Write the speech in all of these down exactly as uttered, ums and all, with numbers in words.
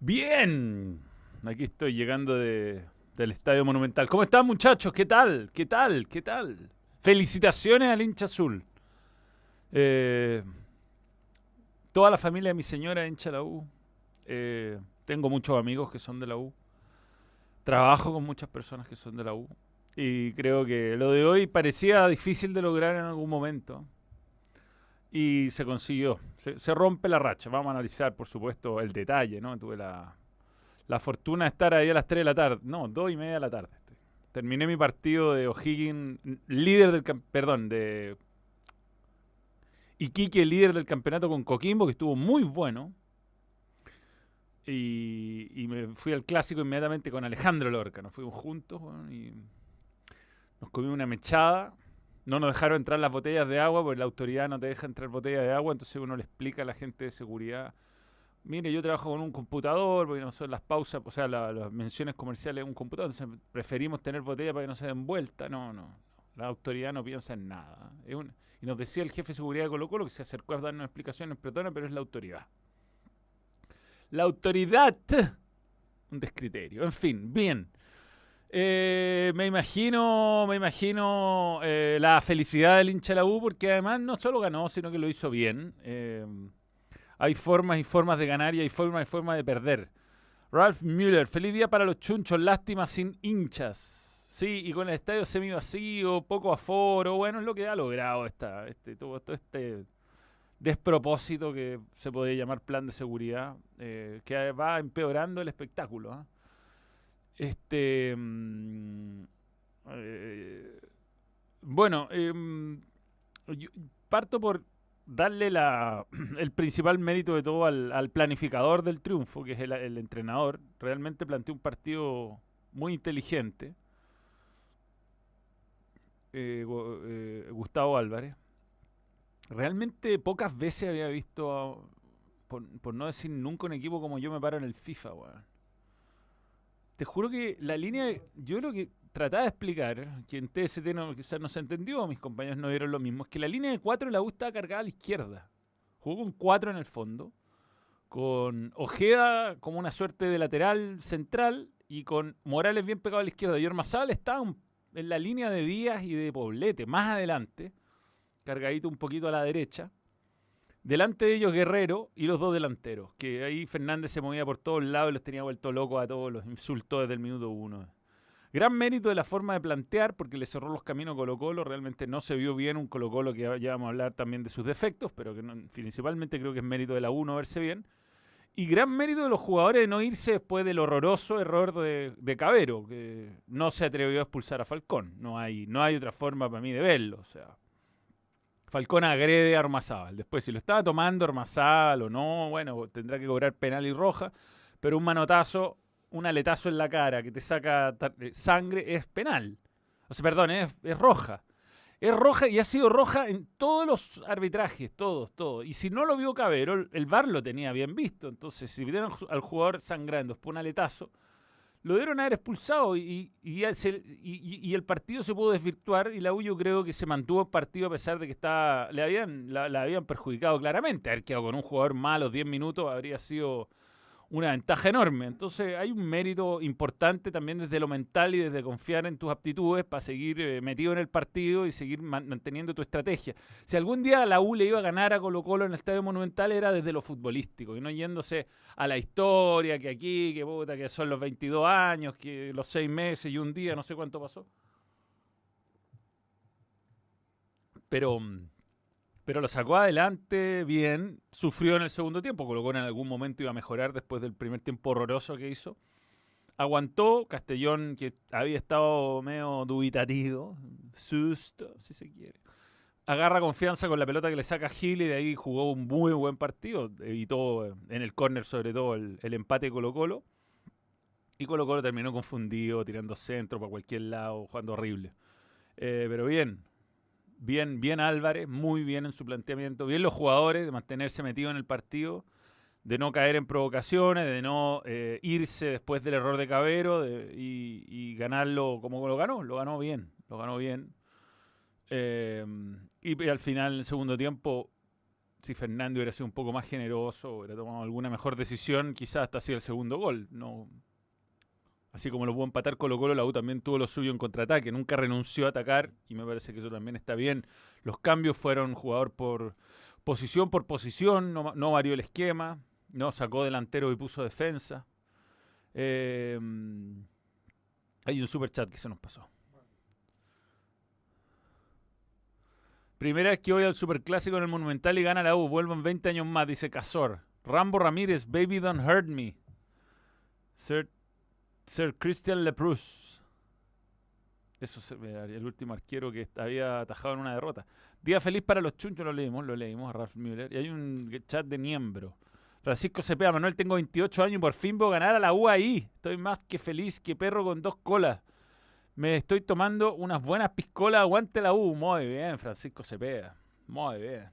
Bien, aquí estoy llegando de, del Estadio Monumental. ¿Cómo están, muchachos? ¿Qué tal? ¿Qué tal? ¿Qué tal? Felicitaciones al hincha azul. Eh, toda la familia de mi señora es hincha de la U. Eh, tengo muchos amigos que son de la U. Trabajo con muchas personas que son de la U. Y creo que lo de hoy parecía difícil de lograr en algún momento. Y se consiguió. Se, se rompe la racha. Vamos a analizar, por supuesto, el detalle, ¿no? Tuve la, la fortuna de estar ahí a las tres de la tarde. No, dos y media de la tarde. Estoy. Terminé mi partido de O'Higgins, líder del campeonato, perdón, de Iquique, líder del campeonato con Coquimbo, que estuvo muy bueno. Y, y me fui al clásico inmediatamente con Alejandro Lorca. Nos fuimos juntos, bueno, y nos comimos una mechada. No nos dejaron entrar las botellas de agua porque la autoridad no te deja entrar botellas de agua. Entonces uno le explica a la gente de seguridad: mire, yo trabajo con un computador, porque no son las pausas, o sea, la, las menciones comerciales de un computador, entonces preferimos tener botella para que no se den vuelta. No, no, no. La autoridad no piensa en nada. Es un, y nos decía el jefe de seguridad de Colo Colo, que se acercó a darnos explicaciones, perdona, pero es la autoridad. La autoridad. Un descriterio. En fin, bien. Eh, me imagino, me imagino eh, la felicidad del hincha de la U, porque además no solo ganó, sino que lo hizo bien. Eh, Hay formas y formas de ganar y hay formas y formas de perder. Ralph Müller, feliz día para los chunchos, lástima sin hinchas. Sí, y con el estadio semi vacío, poco aforo, bueno, es lo que ha logrado esta, este, todo, todo este despropósito que se podría llamar plan de seguridad, eh, que va empeorando el espectáculo. ¿eh? Este, mm, eh, bueno, eh, yo parto por darle la, el principal mérito de todo al, al planificador del triunfo, que es el, el entrenador. Realmente planteó un partido muy inteligente, eh, eh, Gustavo Álvarez. Realmente pocas veces había visto, a, por, por no decir nunca, un equipo como yo me paro en el FIFA, weón. Te juro que la línea, de, yo lo que trataba de explicar, que en T S T no, quizás no se entendió, mis compañeros no vieron lo mismo, es que la línea de cuatro de la U estaba cargada a la izquierda. Jugó con cuatro en el fondo, con Ojeda como una suerte de lateral central y con Morales bien pegado a la izquierda. Y Ormazábal estaba en la línea de Díaz y de Poblete, más adelante, cargadito un poquito a la derecha. Delante de ellos Guerrero y los dos delanteros, que ahí Fernández se movía por todos lados y los tenía vuelto locos a todos, los insultó desde el minuto uno. Gran mérito de la forma de plantear, porque le cerró los caminos a Colo Colo. Realmente no se vio bien un Colo Colo, que ya vamos a hablar también de sus defectos, pero que no, principalmente creo que es mérito de la U no verse bien. Y gran mérito de los jugadores de no irse después del horroroso error de, de Cavero, que no se atrevió a expulsar a Falcón. No hay, no hay otra forma para mí de verlo, o sea... Falcón agrede a Ormazábal. Después, si lo estaba tomando Ormazábal o no, bueno, tendrá que cobrar penal y roja. Pero un manotazo, un aletazo en la cara que te saca sangre es penal. O sea, perdón, es, es roja. Es roja y ha sido roja en todos los arbitrajes, todos, todos. Y si no lo vio Cavero, el V A R lo tenía bien visto. Entonces, si vieron al jugador sangrando después un aletazo, lo debieron haber expulsado y, y, y, y, y el partido se pudo desvirtuar y la U yo creo que se mantuvo el partido a pesar de que estaba, le habían, la, la habían perjudicado claramente. Haber quedado con un jugador malo diez minutos habría sido una ventaja enorme. Entonces hay un mérito importante también desde lo mental y desde confiar en tus aptitudes para seguir eh, metido en el partido y seguir man manteniendo tu estrategia. Si algún día la U le iba a ganar a Colo Colo en el Estadio Monumental era desde lo futbolístico y no yéndose a la historia, que aquí, que puta, que son los veintidós años, que los seis meses y un día, no sé cuánto pasó. Pero... Pero lo sacó adelante bien, sufrió en el segundo tiempo, Colo Colo en algún momento iba a mejorar después del primer tiempo horroroso que hizo. Aguantó, Castellón, que había estado medio dubitativo, susto, si se quiere. Agarra confianza con la pelota que le saca Gil y de ahí jugó un muy buen partido. Evitó en el córner sobre todo el, el empate de Colo Colo. Y Colo Colo terminó confundido, tirando centro para cualquier lado, jugando horrible. Eh, pero bien. Bien, bien Álvarez, muy bien en su planteamiento, bien los jugadores de mantenerse metidos en el partido, de no caer en provocaciones, de no eh, irse después del error de Cavero de, y, y ganarlo como lo ganó, lo ganó bien, lo ganó bien. Eh, y, y al final, en el segundo tiempo, si Fernández hubiera sido un poco más generoso, hubiera tomado alguna mejor decisión, quizás hasta sido el segundo gol. No, así como lo pudo empatar Colo-Colo, la U también tuvo lo suyo en contraataque. Nunca renunció a atacar y me parece que eso también está bien. Los cambios fueron jugador por posición por posición, no, no varió el esquema, no sacó delantero y puso defensa. Eh, hay un super chat que se nos pasó. Primera vez que voy al Superclásico en el Monumental y gana la U. Vuelvo en veinte años más, dice Cazor. Rambo Ramírez, Baby Don't Hurt Me. Sir, Sir Christian Leprus. Eso es el último arquero que había atajado en una derrota. Día feliz para los chunchos, lo leímos, lo leímos a Ralph Müller. Y hay un chat de Niembro. Francisco Cepeda, Manuel, tengo veintiocho años y por fin voy a ganar a la U ahí. Estoy más que feliz que perro con dos colas. Me estoy tomando unas buenas piscolas. Aguante la U. Muy bien, Francisco Cepeda. Muy bien.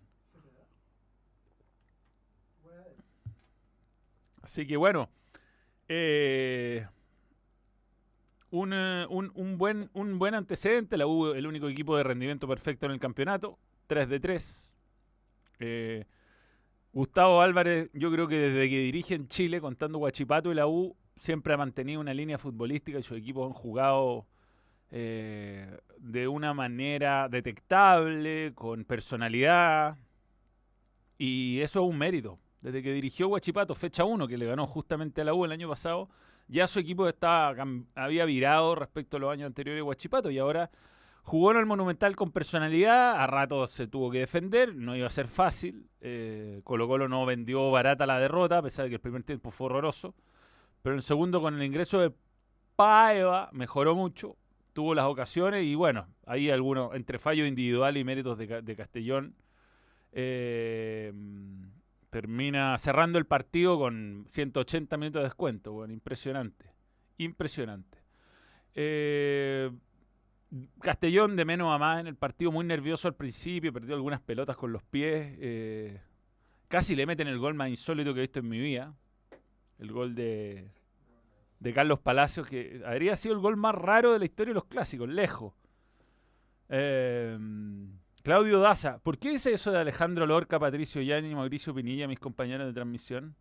Así que bueno. Eh, un, un, un, buen, un buen antecedente. La U, el único equipo de rendimiento perfecto en el campeonato. tres de tres. Eh, Gustavo Álvarez, yo creo que desde que dirige en Chile, contando Huachipato y la U, siempre ha mantenido una línea futbolística y sus equipos han jugado Eh, de una manera detectable, con personalidad, y eso es un mérito. Desde que dirigió Huachipato, fecha uno, que le ganó justamente a la U el año pasado, ya su equipo estaba, había virado respecto a los años anteriores de Huachipato, y ahora jugó en el Monumental con personalidad, a ratos se tuvo que defender, no iba a ser fácil. eh, Colo-Colo no vendió barata la derrota, a pesar de que el primer tiempo fue horroroso, pero en el segundo, con el ingreso de Paeva, mejoró mucho. Tuvo las ocasiones y bueno, ahí algunos, entre fallos individuales y méritos de, de Castellón, eh, termina cerrando el partido con ciento ochenta minutos de descuento. Bueno, impresionante, impresionante. Eh, Castellón de menos a más en el partido, muy nervioso al principio, perdió algunas pelotas con los pies. Eh, casi le meten el gol más insólito que he visto en mi vida, el gol de... de Carlos Palacios, que habría sido el gol más raro de la historia de los clásicos, lejos. Eh, Claudio Daza, ¿por qué dice eso de Alejandro Lorca, Patricio Yañez y Mauricio Pinilla, mis compañeros de transmisión?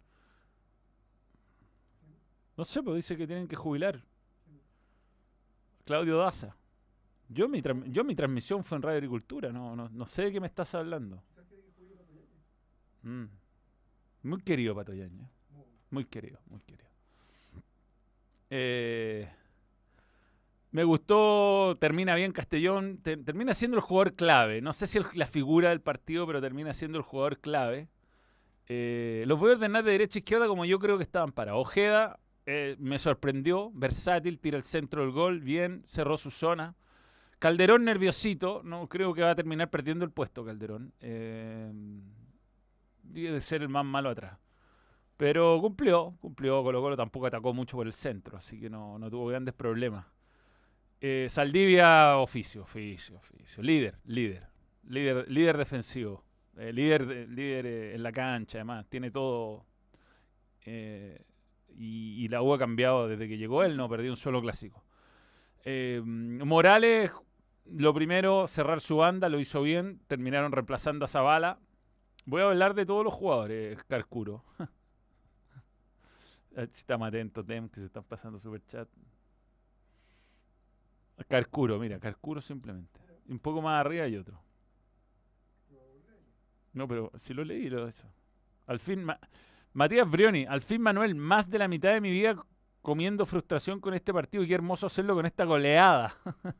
No sé, pues dice que tienen que jubilar. Claudio Daza. Yo mi, yo mi transmisión fue en Radio Agricultura, no, no, no sé de qué me estás hablando. Mm. Muy querido Pato Yañez. Muy querido, muy querido. Eh, me gustó, termina bien Castellón, te, termina siendo el jugador clave. No sé si el, la figura del partido, pero termina siendo el jugador clave. Eh, los voy a ordenar de derecha a izquierda como yo creo que estaban para. Ojeda eh, me sorprendió, versátil, tira el centro del gol, bien, cerró su zona. Calderón nerviosito, no creo que va a terminar perdiendo el puesto Calderón. Eh, debe ser el más malo atrás. Pero cumplió, cumplió, Colo-Colo tampoco atacó mucho por el centro, así que no, no tuvo grandes problemas. Eh, Saldivia, oficio, oficio, oficio. Líder, líder, líder, líder defensivo, eh, líder, líder eh, en la cancha, además, tiene todo. Eh, y, y la U ha cambiado desde que llegó él, no perdió un solo clásico. Eh, Morales, lo primero, cerrar su banda, lo hizo bien, terminaron reemplazando a Zavala. Voy a hablar de todos los jugadores, Carcuro. Estamos atentos, Tem, que se están pasando super chat. Carcuro, mira, Carcuro simplemente. Un poco más arriba hay otro. No, pero si lo leí, lo eso. Al fin, Ma Matías Brioni, al fin Manuel, más de la mitad de mi vida comiendo frustración con este partido y qué hermoso hacerlo con esta goleada.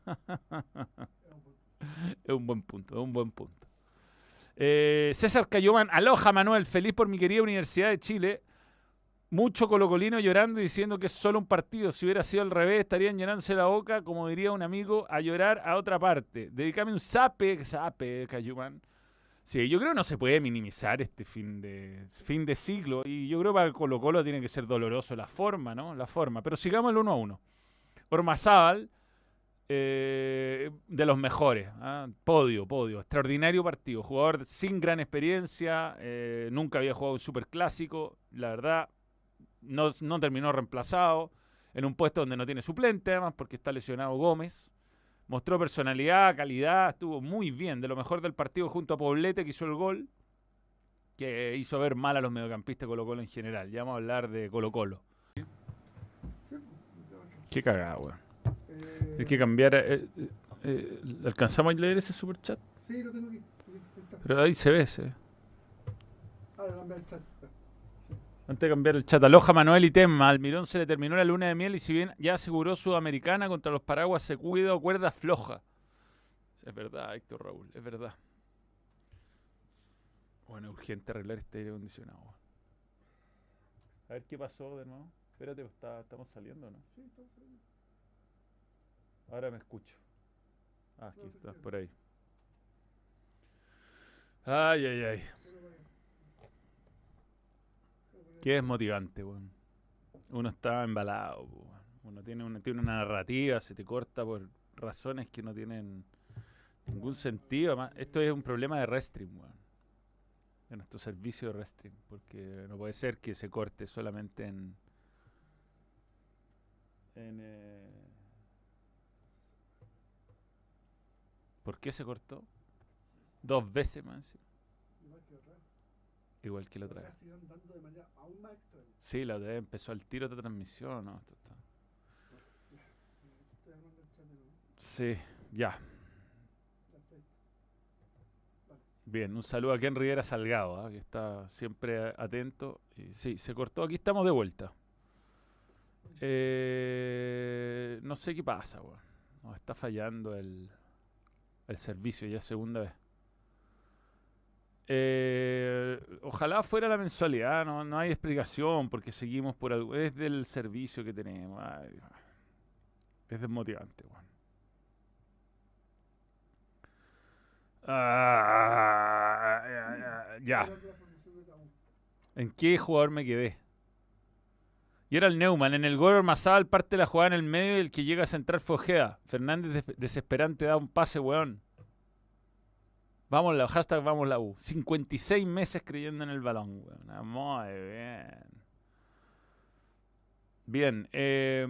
Es un buen punto, es un buen punto. Eh, César Cayoman, aloha Manuel, feliz por mi querida Universidad de Chile. Mucho colocolino llorando y diciendo que es solo un partido. Si hubiera sido al revés, estarían llenándose la boca, como diría un amigo, a llorar a otra parte. Dedícame un zape, zape, Cayuman. Sí, yo creo que no se puede minimizar este fin de fin de siglo. Y yo creo que para Colo Colo tiene que ser doloroso la forma, ¿no? La forma. Pero sigamos el uno a uno. Ormazábal, eh, de los mejores. ¿eh? Podio, podio. Extraordinario partido. Jugador sin gran experiencia. Eh, nunca había jugado un superclásico. La verdad... No, no terminó reemplazado en un puesto donde no tiene suplente, además porque está lesionado Gómez. Mostró personalidad, calidad, estuvo muy bien, de lo mejor del partido junto a Poblete que hizo el gol. que hizo ver mal a los mediocampistas de Colo-Colo en general. Ya vamos a hablar de Colo-Colo. Qué cagada, weón. Eh, Hay que cambiar. Eh, eh, eh, ¿Alcanzamos a leer ese superchat? Sí, lo tengo aquí. Pero ahí se ve, se ve. Ah, de cambiar el chat. Antes de cambiar el chat, aloja Manuel y Temma. Almirón se le terminó la luna de miel y si bien ya aseguró Sudamericana contra los Paraguas, se cuida o cuerda floja. Es verdad, Héctor Raúl, es verdad. Bueno, es urgente arreglar este aire acondicionado. A ver qué pasó de nuevo. Espérate, está, estamos saliendo, ¿no? Sí, estamos saliendo. Ahora me escucho. Ah, aquí estás, por ahí. Ay, ay, ay. Qué desmotivante, weón. Uno está embalado, weón. Uno tiene una, tiene una narrativa, se te corta por razones que no tienen ningún sentido. Además, esto es un problema de Restream, weón. De nuestro servicio de Restream. Porque no puede ser que se corte solamente en... en eh... ¿Por qué se cortó? Dos veces más. Igual que otra vez. Igual que la otra vez. Siguen dando de manera aún más extraña. Sí, la otra vez empezó al tiro de transmisión, ¿no? Esto está... Estoy hablando del chat de nuevo. Sí, ya. Perfecto. Vale. Bien, un saludo a Ken Rivera Salgado, ¿eh? Que está siempre atento. Y sí, se cortó. Aquí estamos de vuelta. Eh, no sé qué pasa, weón. Nos está fallando el, el servicio, ya es segunda vez. Eh, ojalá fuera la mensualidad, no, no hay explicación porque seguimos por algo. Es del servicio que tenemos. Ay, es desmotivante, weón. Ah, ya, ya. ¿En qué jugador me quedé? Y era el Neumann. En el gol Ormazábal parte la jugada en el medio y el que llega a centrar fue Ojeda. Fernández des desesperante da un pase, weón. Vamos la, hashtag vamos la U. cincuenta y seis meses creyendo en el balón, weón. Muy bien. Bien. Eh,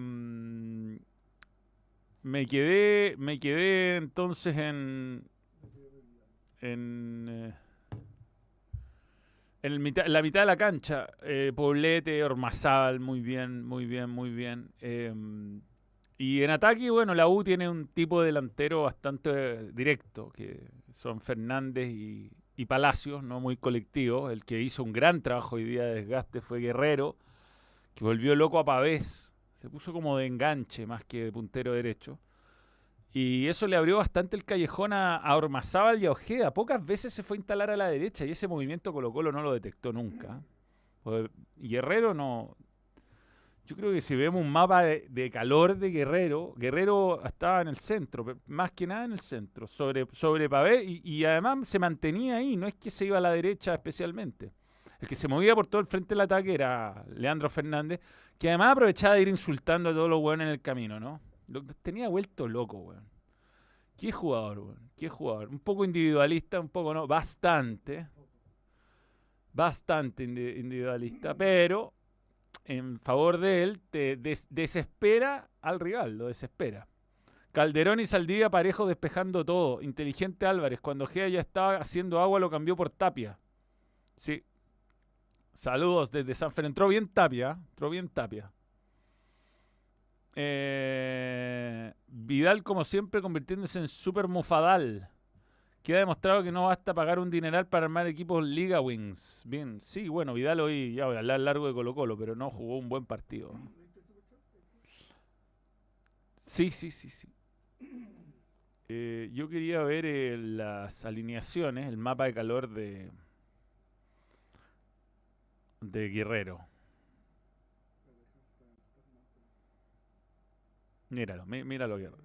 me quedé, me quedé entonces en... En... Eh, En, el mitad, en la mitad de la cancha, eh, Poblete, Ormazábal, muy bien, muy bien, muy bien. Eh, y en ataque, bueno, la U tiene un tipo de delantero bastante directo, que son Fernández y, y Palacios, no muy colectivos. El que hizo un gran trabajo hoy día de desgaste fue Guerrero, que volvió loco a Pavés. Se puso como de enganche más que de puntero derecho. Y eso le abrió bastante el callejón a, a Ormazábal y a Ojeda. Pocas veces se fue a instalar a la derecha y ese movimiento Colo-Colo no lo detectó nunca. Y Guerrero no... Yo creo que si vemos un mapa de, de calor de Guerrero, Guerrero estaba en el centro, más que nada en el centro, sobre, sobre Pavé, y, y además se mantenía ahí, no es que se iba a la derecha especialmente. El que se movía por todo el frente del ataque era Leandro Fernández, que además aprovechaba de ir insultando a todos los hueones en el camino, ¿no? Lo tenía vuelto loco, weón. ¿Qué jugador, weón? ¿Qué jugador? Un poco individualista, un poco no, bastante. Bastante individualista, pero en favor de él te des desespera al rival, lo desespera. Calderón y Saldivia parejo despejando todo. Inteligente Álvarez, cuando Gea ya estaba haciendo agua lo cambió por Tapia. Sí. Saludos desde San Fernando. Entró bien Tapia, entró bien Tapia. Eh, Vidal, como siempre, convirtiéndose en super mufadal. Queda demostrado que no basta pagar un dineral para armar equipos Liga Wings. Bien, sí, bueno, Vidal hoy, ya voy a hablar largo de Colo-Colo, pero no jugó un buen partido. Sí, sí, sí, sí. Eh, yo quería ver eh, las alineaciones, el mapa de calor de, de Guerrero. Míralo, mí, míralo, Guerrero.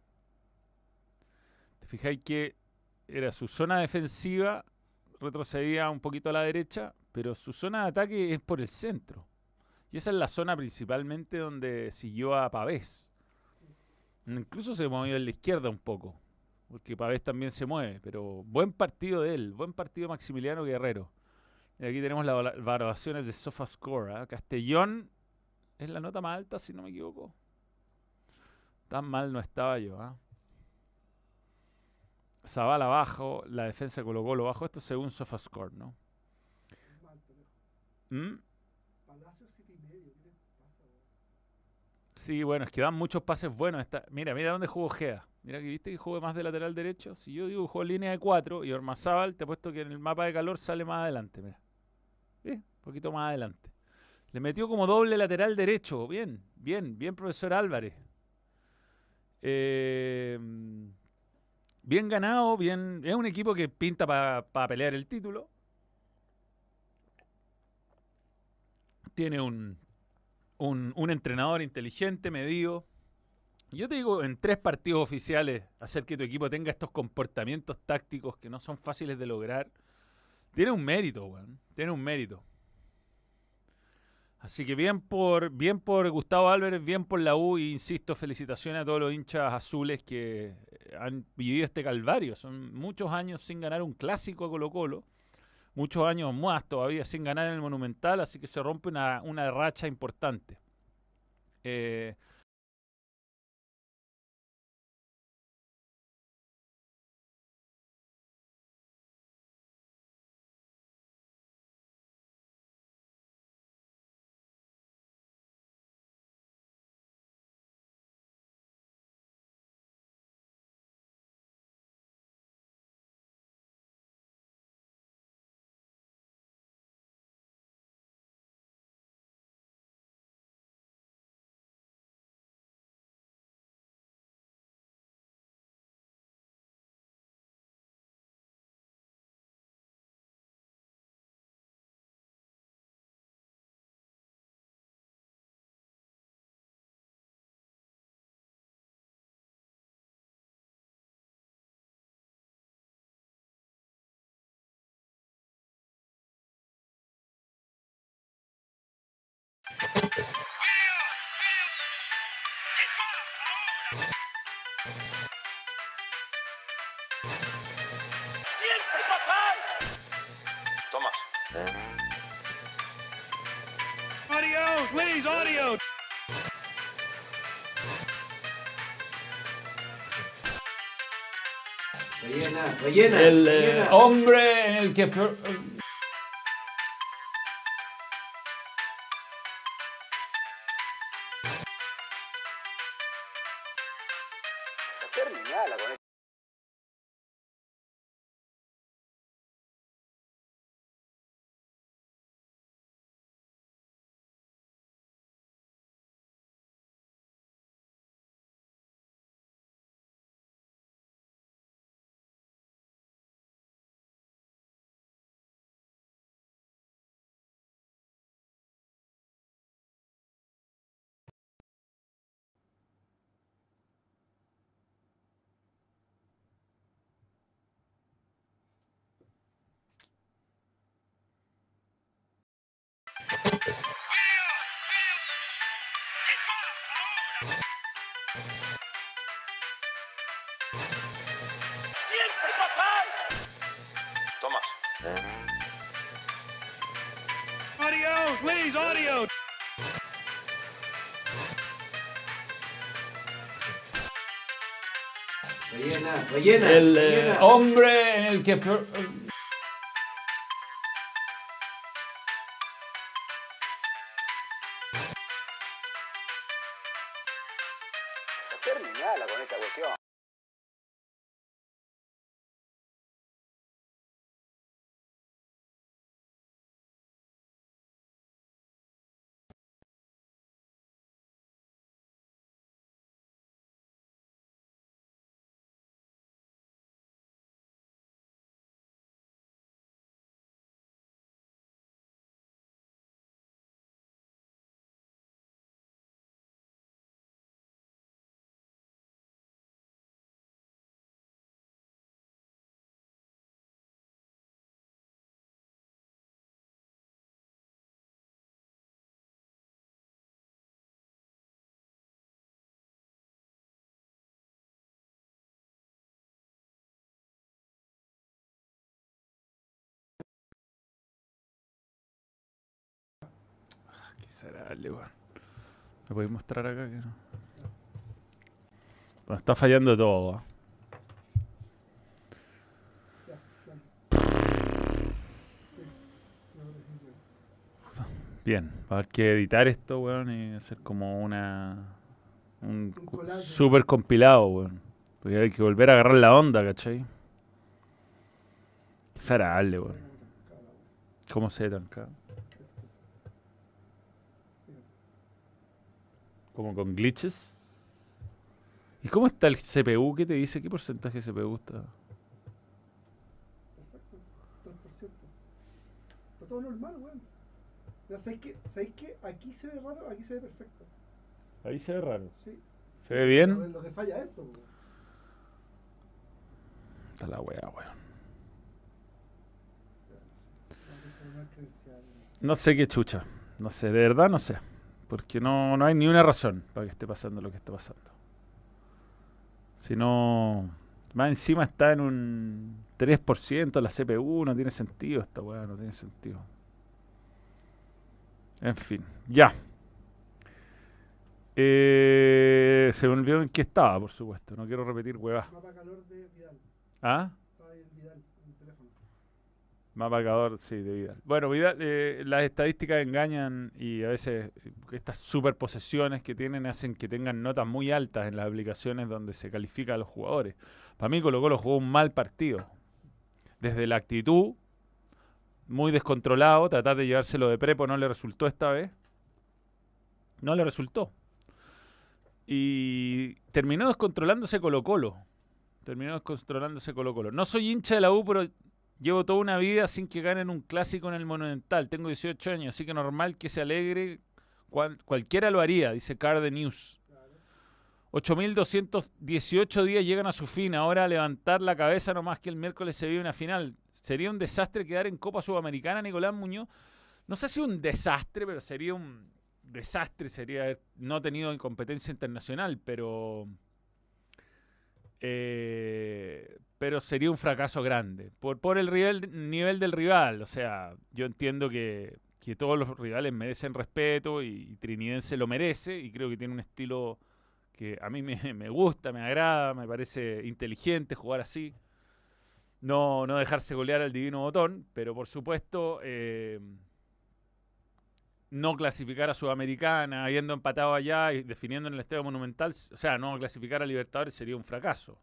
Te fijáis que era su zona defensiva, retrocedía un poquito a la derecha, pero su zona de ataque es por el centro. Y esa es la zona principalmente donde siguió a Pavés. Incluso se movió a la izquierda un poco, porque Pavés también se mueve, pero buen partido de él, buen partido Maximiliano Guerrero. Y aquí tenemos las valoraciones de SofaScore. ¿eh? Castellón es la nota más alta, si no me equivoco. Tan mal no estaba yo. ¿eh? Zavala abajo, la defensa de Colo-Colo abajo. Esto según SofaScore, ¿no? ¿Mm? Palacio siete y medio, ¿qué les pasa, weón? Sí, bueno, es que dan muchos pases buenos. Esta... Mira, mira dónde jugó Gea. Mira que viste que jugó más de lateral derecho. Si yo digo que jugó línea de cuatro y Ormazábal, te he puesto que en el mapa de calor sale más adelante. Mira, ¿sí? Un poquito más adelante. Le metió como doble lateral derecho. Bien, bien, bien, profesor Álvarez. Eh, bien ganado, bien. Es un equipo que pinta para pa pelear el título. Tiene un, un, un entrenador inteligente, medido. Yo te digo, en tres partidos oficiales, hacer que tu equipo tenga estos comportamientos tácticos que no son fáciles de lograr, tiene un mérito, weón. Tiene un mérito. Así que bien por, bien por Gustavo Álvarez, bien por la U, y insisto, felicitaciones a todos los hinchas azules que han vivido este calvario. Son muchos años sin ganar un clásico a Colo-Colo, muchos años más todavía sin ganar en el Monumental, así que se rompe una, una racha importante. Eh, ¡Siempre pasa! Tomás. Audio, please, audio. Rellena, rellena. el eh, rellena. hombre en el que... Flor- Terminala con esto. ¡Siempre pasa! Tomás. Audio, please, audio. Rellena, rellena. el eh, rellena. hombre en el que... Flor- Terminala con esta cuestión. ¿Qué será, weón? ¿Me podéis mostrar acá que no? Bueno, está fallando todo. ¿eh? Ya, dale. Sí, yo lo dejé, weón. Bien, va a haber que editar esto, weón, y hacer como una... Un, Un cu- collage. super compilado, weón. Porque hay que volver a agarrar la onda, ¿cachai? Qué desagradable, weón. ¿Cómo se tranca? Como con glitches. ¿Y cómo está el C P U? ¿Qué te dice? ¿Qué porcentaje de C P U está? Perfecto, tres por ciento. Está todo normal, weón. Ya sabéis que, sabéis que aquí se ve raro, aquí se ve perfecto. Ahí se ve raro. Sí. ¿Se ve Lo, bien? lo que falla es esto, weón. Está la weá, weón. Vamos a confirmar credenciales. No sé qué chucha. No sé, de verdad no sé. Porque no, no hay ni una razón para que esté pasando lo que está pasando. Si no... Más encima está en un tres por ciento la C P U. No tiene sentido esta weá, no tiene sentido. En fin, ya. Eh, se me olvidó en qué estaba, por supuesto. No quiero repetir huevas. Mapa calor de Vidal. ¿Ah? Estaba ahí en Vidal, en el teléfono. Mapa calor, sí, de Vidal. Bueno, Vidal, eh, las estadísticas engañan y a veces eh, estas superposesiones que tienen hacen que tengan notas muy altas en las aplicaciones donde se califica a los jugadores. Para mí Colo Colo jugó un mal partido. Desde la actitud, muy descontrolado, tratar de llevárselo de prepo no le resultó esta vez. No le resultó. Y terminó descontrolándose Colo Colo. Terminó descontrolándose Colo Colo. No soy hincha de la U, pero llevo toda una vida sin que ganen un clásico en el Monumental. Tengo dieciocho años, así que normal que se alegre. Cual, cualquiera lo haría, dice Carde News. ocho mil doscientos dieciocho días llegan a su fin. Ahora levantar la cabeza nomás que el miércoles se vive una final. Sería un desastre quedar en Copa Sudamericana, Nicolás Muñoz. No sé si un desastre, pero sería un desastre. Sería haber no tenido competencia internacional, pero... Eh, pero sería un fracaso grande. Por, por el nivel, nivel del rival. O sea, yo entiendo que, que todos los rivales merecen respeto y, y Trinidense lo merece y creo que tiene un estilo que a mí me, me gusta, me agrada, me parece inteligente jugar así. No, no dejarse golear al divino botón, pero por supuesto eh, no clasificar a Sudamericana, habiendo empatado allá y definiendo en el Estadio Monumental, o sea, no clasificar a Libertadores sería un fracaso.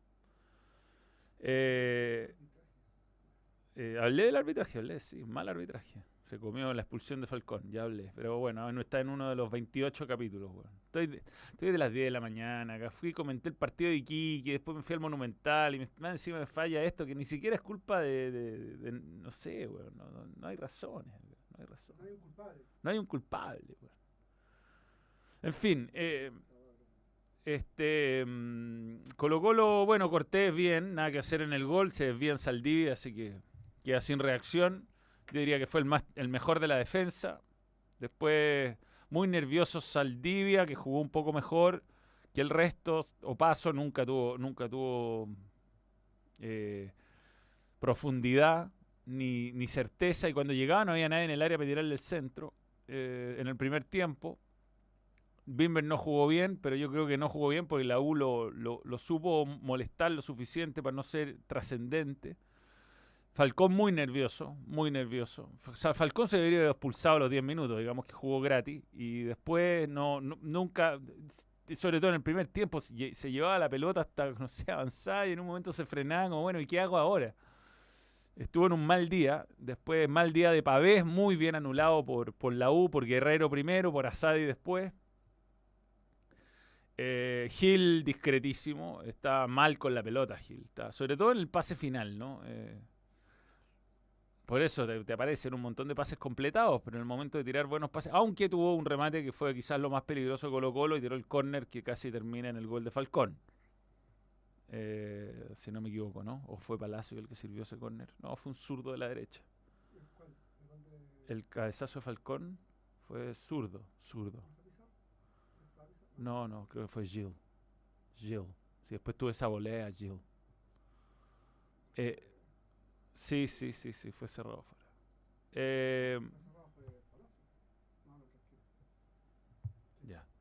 Eh, eh, hablé del arbitraje, hablé, sí, mal arbitraje. Se comió la expulsión de Falcón, ya hablé. Pero bueno, no está en uno de los veintiocho capítulos. Bueno. Estoy, de, estoy de las diez de la mañana, acá fui y comenté el partido de Iquique, después me fui al Monumental y me, más encima me falla esto, que ni siquiera es culpa de, de, de, de no sé, bueno, no, no, no hay razones. No hay razones. No hay un culpable. No hay un culpable. Bueno. En fin, eh, este um, Colo Colo, bueno, Cortés bien, nada que hacer en el gol, se desvía en Saldivia, así que queda sin reacción. Yo diría que fue el, más, el mejor de la defensa. Después, muy nervioso Saldivia, que jugó un poco mejor que el resto. Opaso nunca tuvo, nunca tuvo eh, profundidad ni, ni certeza. Y cuando llegaba no había nadie en el área para tirarle el centro. Eh, en el primer tiempo, Bimber no jugó bien, pero yo creo que no jugó bien porque la U lo, lo, lo supo molestar lo suficiente para no ser trascendente. Falcón muy nervioso, muy nervioso. O sea, Falcón se debería haber expulsado a los diez minutos, digamos que jugó gratis. Y después no, no nunca, sobre todo en el primer tiempo, se, se llevaba la pelota hasta, no sé, avanzada y en un momento se frenaba como, bueno, ¿y qué hago ahora? Estuvo en un mal día. Después, mal día de Pavés, muy bien anulado por, por la U, por Guerrero primero, por Asadi después. Eh, Gil discretísimo, está mal con la pelota Gil, está, sobre todo en el pase final, ¿no? Eh, Por eso te, te aparecen un montón de pases completados, pero en el momento de tirar buenos pases, aunque tuvo un remate que fue quizás lo más peligroso de Colo Colo y tiró el córner que casi termina en el gol de Falcón. Eh, si no me equivoco, ¿no? ¿O fue Palacio el que sirvió ese córner? No, fue un zurdo de la derecha. El cabezazo de Falcón fue zurdo, zurdo. No, no, creo que fue Gil. Gil. Sí, después tuve esa volea, Gil. Eh... Sí, sí, sí, sí, fue cerrado fuera. Eh, ya.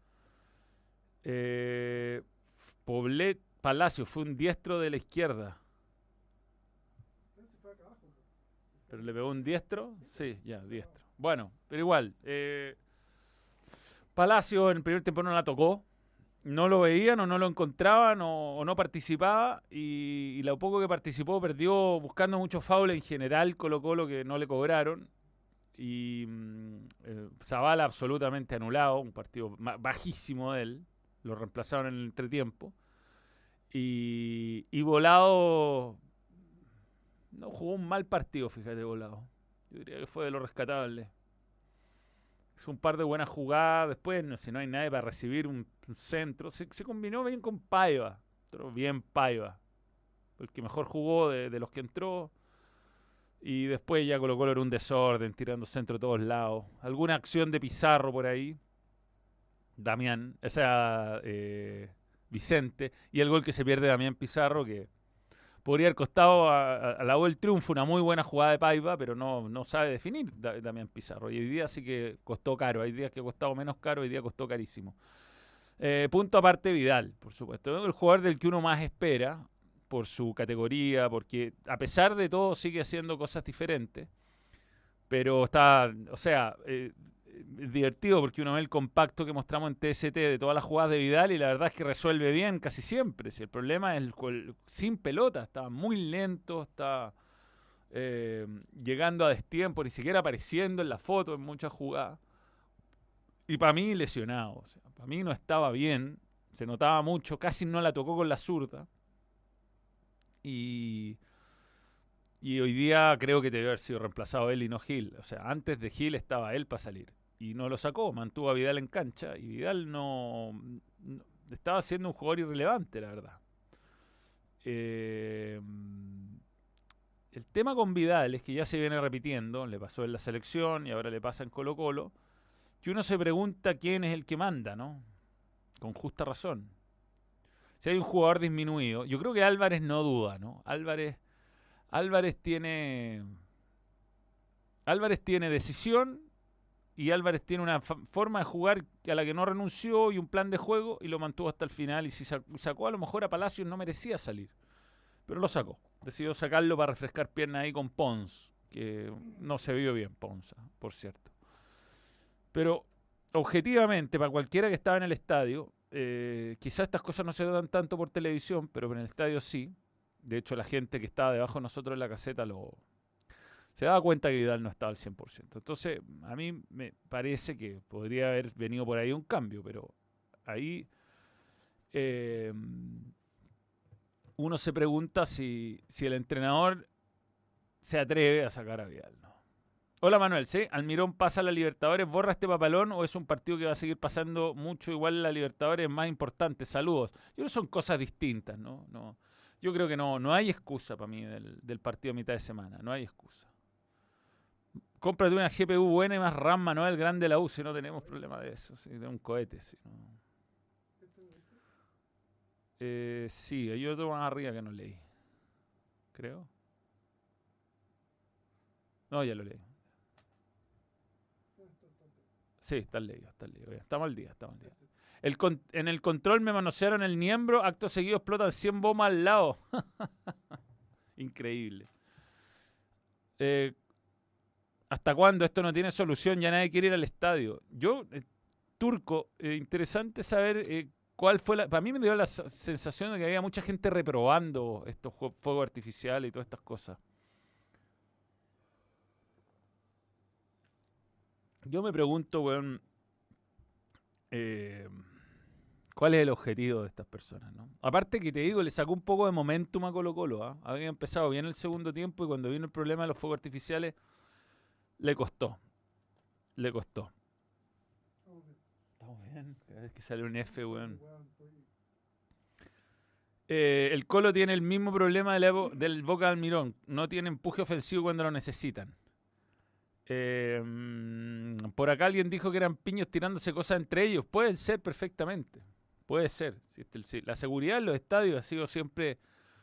Eh, Poblet Palacio fue un diestro de la izquierda. ¿Pero le pegó un diestro? Sí, ya, diestro. Bueno, pero igual. Eh, Palacio en el primer tiempo no la tocó. No lo veían o no lo encontraban o, o no participaba. Y, y lo poco que participó perdió buscando muchos faules en general. Colo-Colo que no le cobraron. Y mm, eh, Zavala absolutamente anulado. Un partido ma- bajísimo de él. Lo reemplazaron en el entretiempo. Y, y Volado no jugó un mal partido, fíjate, Volado. Yo diría que fue de lo rescatable. Hizo un par de buenas jugadas. Después, no sé, no hay nadie para recibir un, un centro. Se, se combinó bien con Paiva. Entró bien Paiva. El que mejor jugó de, de los que entró. Y después ya Colo-Colo era un desorden, tirando centro de todos lados. Alguna acción de Pizarro por ahí. Damián, o sea, eh, Vicente. Y el gol que se pierde Damián Pizarro, que podría haber costado a, a, a la U el triunfo, una muy buena jugada de Paiva, pero no, no sabe definir Da- Damián Pizarro. Y hoy día sí que costó caro. Hay días que ha costado menos caro, hoy día costó carísimo. Eh, punto aparte Vidal, por supuesto. El jugador del que uno más espera, por su categoría, porque a pesar de todo sigue haciendo cosas diferentes. Pero está, o sea, eh, es divertido porque uno ve el compacto que mostramos en T S T de todas las jugadas de Vidal y la verdad es que resuelve bien casi siempre. Si el problema es el, el- sin pelota, está muy lento, está eh, llegando a destiempo, ni siquiera apareciendo en la foto en muchas jugadas. Y para mí lesionado, o sea, para mí no estaba bien, se notaba mucho, casi no la tocó con la zurda. Y, y hoy día creo que debe haber sido reemplazado él y no Gil. O sea, antes de Gil estaba él para salir. Y no lo sacó, mantuvo a Vidal en cancha. Y Vidal no, no- estaba siendo un jugador irrelevante, la verdad. Eh, el tema con Vidal es que ya se viene repitiendo. Le pasó en la selección y ahora le pasa en Colo-Colo. Que uno se pregunta quién es el que manda, ¿no? Con justa razón. Si hay un jugador disminuido, yo creo que Álvarez no duda, ¿no? Álvarez, Álvarez tiene, Álvarez tiene decisión y Álvarez tiene una fa- forma de jugar a la que no renunció y un plan de juego y lo mantuvo hasta el final. Y si sa- sacó a lo mejor a Palacios no merecía salir, pero lo sacó. Decidió sacarlo para refrescar piernas ahí con Pons, que no se vio bien Pons, ¿ah? Por cierto. Pero objetivamente, para cualquiera que estaba en el estadio, eh, quizás estas cosas no se dan tanto por televisión, pero en el estadio sí. De hecho, la gente que estaba debajo de nosotros en la caseta lo se daba cuenta que Vidal no estaba al cien por ciento. Entonces, a mí me parece que podría haber venido por ahí un cambio, pero ahí eh, uno se pregunta si, si el entrenador se atreve a sacar a Vidal, ¿no? Hola Manuel, ¿sí? ¿Almirón pasa a la Libertadores, borra este papelón o es un partido que va a seguir pasando mucho igual la Libertadores es más importante? Saludos. Yo creo que son cosas distintas, ¿no? No, yo creo que no, no hay excusa para mí del, del partido a mitad de semana, no hay excusa. Cómprate una G P U buena y más RAM, Manuel, grande la U, si no tenemos problema de eso, si de un cohete, si no. Eh, sí, hay otro más arriba que no leí, creo. No, ya lo leí. Sí, está leído, está leído. Estamos al día, estamos al día. El con- en el control me manosearon el miembro, acto seguido explotan cien bombas al lado. Increíble. Eh, ¿Hasta cuándo esto no tiene solución? Ya nadie quiere ir al estadio. Yo, eh, Turco, eh, interesante saber eh, cuál fue la... Para mí me dio la s- sensación de que había mucha gente reprobando estos jue- fuegos artificiales y todas estas cosas. Yo me pregunto, weón, eh, ¿cuál es el objetivo de estas personas, no? Aparte que te digo, le sacó un poco de momentum a Colo-Colo, ¿ah? Había empezado bien el segundo tiempo y cuando vino el problema de los fuegos artificiales, le costó. Le costó. Estamos bien. Estamos bien. Cada vez que sale un F, weón. Weón, estoy- Eh, el Colo tiene el mismo problema del, Evo- del Boca Almirón. No tiene empuje ofensivo cuando lo necesitan. Eh, mm, por acá alguien dijo que eran piños tirándose cosas entre ellos. Puede ser perfectamente. Puede ser. Si este- si- La seguridad en los estadios ha sido siempre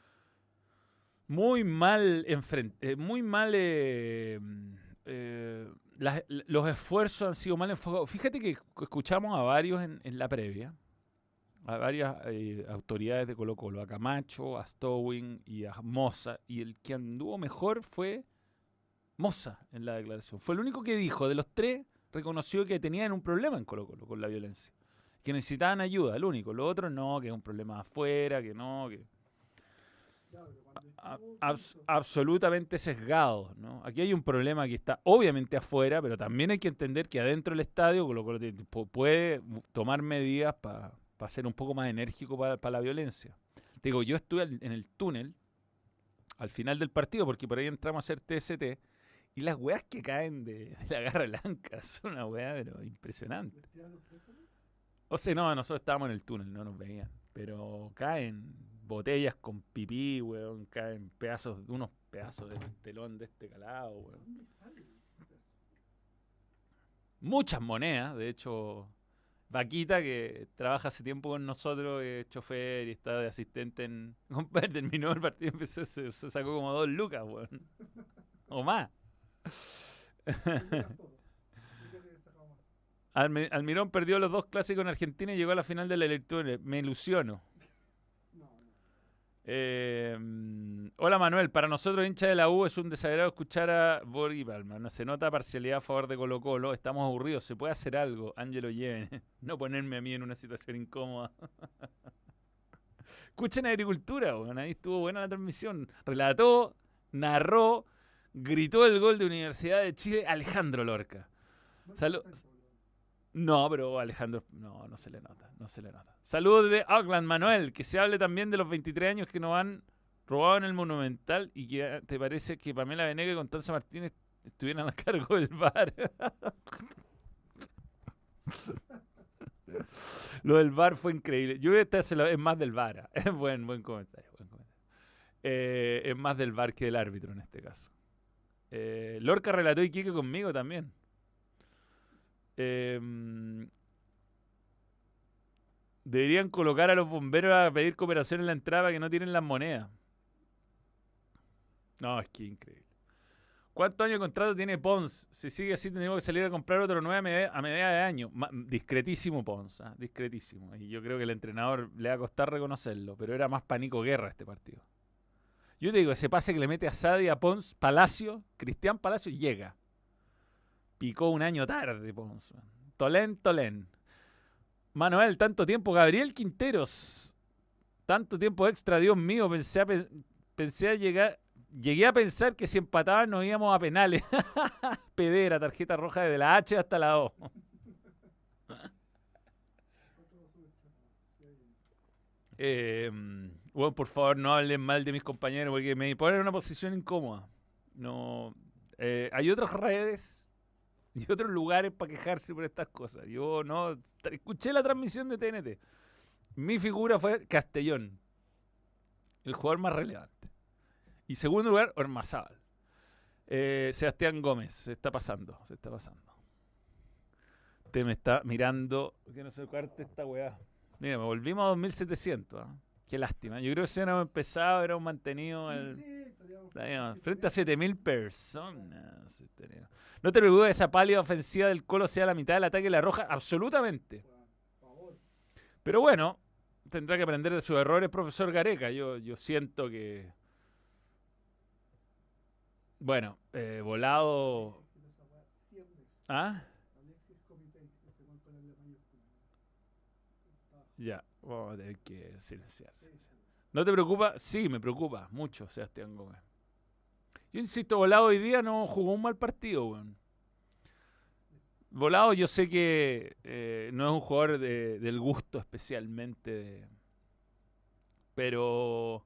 muy mal enfrente, muy mal. eh, mm, eh, las- los esfuerzos han sido mal enfocados. Fíjate que escuchamos a varios en, en la previa, a varias eh, autoridades de Colo Colo, a Camacho, a Stowing y a Moza, y el que anduvo mejor fue Moza en la declaración. Fue el único que dijo, de los tres, reconoció que tenían un problema en Colo Colo con la violencia. Que necesitaban ayuda, el único. Los otros no, que es un problema afuera, que no, que... Ya, pero cuando A- estuvo abs- Pinto, absolutamente sesgados, ¿no? Aquí hay un problema que está obviamente afuera, pero también hay que entender que adentro del estadio Colo Colo te- pu- puede tomar medidas para ser un poco más enérgico para la violencia. Te digo, yo estuve al- en el túnel al final del partido, porque por ahí entramos a hacer T S T, y las weas que caen de, de la garra blanca son una wea, pero impresionante. ¿les tiran los teléfonos? O sea, no, nosotros estábamos en el túnel, no nos veían. Pero caen botellas con pipí, weón, caen pedazos, unos pedazos de pastelón de este calado, weón. ¿Dónde sale? Muchas monedas, de hecho, Vaquita, que trabaja hace tiempo con nosotros, es chofer y está de asistente en... Compadre, terminó el partido y empezó, se, se sacó como dos lucas, weón. O más. Tenías todo. Yo creo que sacaba más. Almi- Almirón perdió los dos clásicos en Argentina y llegó a la final de la elección. Me ilusiono. No, no. Eh, mm, hola Manuel, para nosotros hincha de la U es un desagrado escuchar a Borghi Palma. No se nota parcialidad a favor de Colo Colo. Estamos aburridos. ¿Se puede hacer algo? Ángelo Lleven. No ponerme a mí en una situación incómoda. Escuchen Agricultura, bueno, ahí estuvo buena la transmisión. Relató, narró, gritó el gol de Universidad de Chile Alejandro Lorca. No te Salud. gusta el polo. No, pero Alejandro, no, no se le nota, no se le nota. Saludos de Auckland, Manuel, que se hable también de los veintitrés años que nos han robado en el Monumental y que te parece que Pamela Venegas y Constanza Martínez estuvieran a cargo del V A R. Lo del V A R fue increíble. Yo voy a estárselo, es más del V A R. Es buen, buen comentario, buen comentario. Eh, es más del V A R que del árbitro en este caso. Eh, Lorca relató Iquique conmigo también. Eh, deberían colocar a los bomberos a pedir cooperación en la entrada para que no tienen las monedas. No, es que increíble. ¿Cuántos años de contrato tiene Pons? Si sigue así, tendríamos que salir a comprar otro nueve a media, a media de año. Ma- discretísimo Pons, ¿ah? Discretísimo. Y yo creo que el entrenador le va a costar reconocerlo, pero era más pánico guerra este partido. Yo te digo, ese pase que le mete a Sadi, a Pons, Palacio, Cristian Palacio, llega. Picó un año tarde, Pons. Tolén, Tolén. Manuel, tanto tiempo. Gabriel Quinteros. Tanto tiempo extra, Dios mío. Pensé a, pe- pensé a llegar... Llegué a pensar que si empataban nos íbamos a penales. Pedera, tarjeta roja desde la H hasta la O. Eh, bueno, por favor, no hablen mal de mis compañeros porque me ponen en una posición incómoda. No, eh, hay otras redes y otros lugares para quejarse por estas cosas. Yo no tra- escuché la transmisión de T N T. Mi figura fue Castellón, el jugador más relevante. Y segundo lugar, Ormazábal. Eh, Sebastián Gómez, se está pasando, se está pasando. Usted me está mirando, que no se cuarte esta weá. Mira, me volvimos a dos mil setecientos. ¿ah? Qué lástima. Yo creo que si hubiéramos empezado, hubiéramos mantenido el... Sí, estaríamos- estaríamos sí, frente a estaríamos- siete mil personas. estaríamos. No te preocupes, esa pálida ofensiva del Colo sea la mitad del ataque de la Roja, absolutamente. Por favor. Pero bueno, tendrá que aprender de sus errores, profesor Gareca. Yo, yo siento que... Bueno, eh, volado... Alexis, esa weá cien veces. ¿Ah? Alexis copy-paste, ese gol con el de mayúscula. Ah, Ya, vamos a tener que silenciar. sí, sí. ¿No te preocupa? Sí, me preocupa mucho Sebastián Gómez. Yo insisto, Volado hoy día no jugó un mal partido, weón. Volado yo sé que eh, no es un jugador de- del gusto especialmente, de- pero,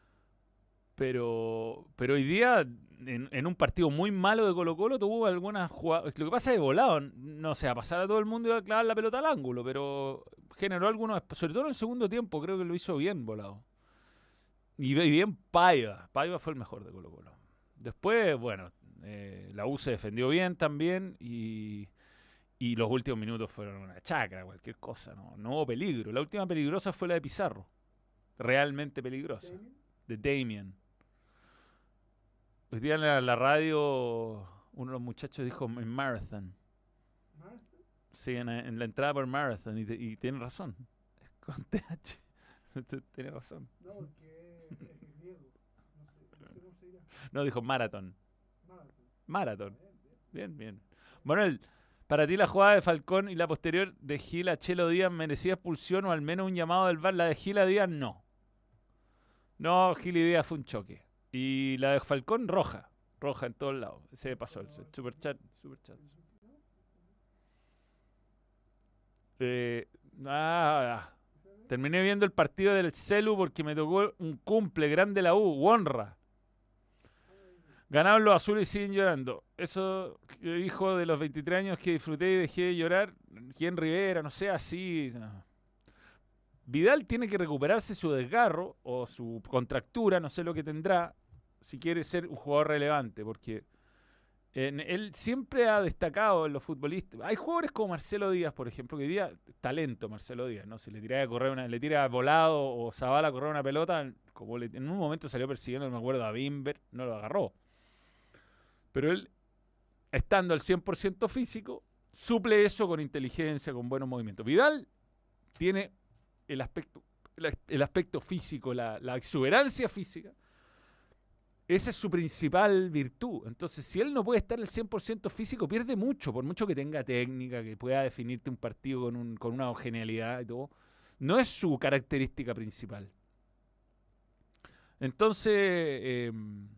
pero, pero hoy día en, en un partido muy malo de Colo Colo tuvo algunas jugadas. Lo que pasa es que Volado, no sé, a pasar a todo el mundo y a clavar la pelota al ángulo, pero generó algunos, sobre todo en el segundo tiempo, creo que lo hizo bien Volado. Y ve- y bien Paiva. Paiva fue el mejor de Colo Colo. Después, bueno, eh, la U se defendió bien también y, y los últimos minutos fueron una chacra, cualquier cosa. No, no hubo peligro. La última peligrosa fue la de Pizarro. Realmente peligrosa. Damien, De Damien. Hoy día en la, la radio uno de los muchachos dijo en Marathon. Marston, Sí, en, en la entrada por Marathon. Y, te- y tiene razón. Es con T H. Tiene razón. no, porque es, es griego. No sé, no sé cómo se dirá. No, dijo Marathon. Marathon. Maratón. Bien, bien. Manuel, para ti la jugada de Falcón y la posterior de Gil a Chelo Díaz merecía expulsión o al menos un llamado del V A R. La de Gil a Díaz no. No, Gil y Díaz fue un choque. Y la de Falcón roja. Roja en todos lados. Se pasó el super chat. Super chat. Eh, ah, terminé viendo el partido del Celu porque me tocó un cumple grande la U. Wonra. Ganaron los azules y siguen llorando. Eso dijo de los veintitrés años que disfruté y dejé de llorar. ¿Quién Rivera? No sé, así. No. Vidal tiene que recuperarse su desgarro o su contractura, no sé lo que tendrá, si quiere ser un jugador relevante, porque en, él siempre ha destacado en los futbolistas. Hay jugadores como Marcelo Díaz, por ejemplo, que hoy día, talento Marcelo Díaz, ¿no? Si le tira a correr una, le tira volado o Zabala a correr una pelota, como le, en un momento salió persiguiendo, me acuerdo, a Bimber, no lo agarró. Pero él, estando al cien por ciento físico, suple eso con inteligencia, con buenos movimientos. Vidal tiene el aspecto, el aspecto físico, la, la exuberancia física. Esa es su principal virtud. Entonces, si él no puede estar al cien por ciento físico, pierde mucho, por mucho que tenga técnica, que pueda definirte un partido con, un, con una genialidad y todo. No es su característica principal. Entonces, eh,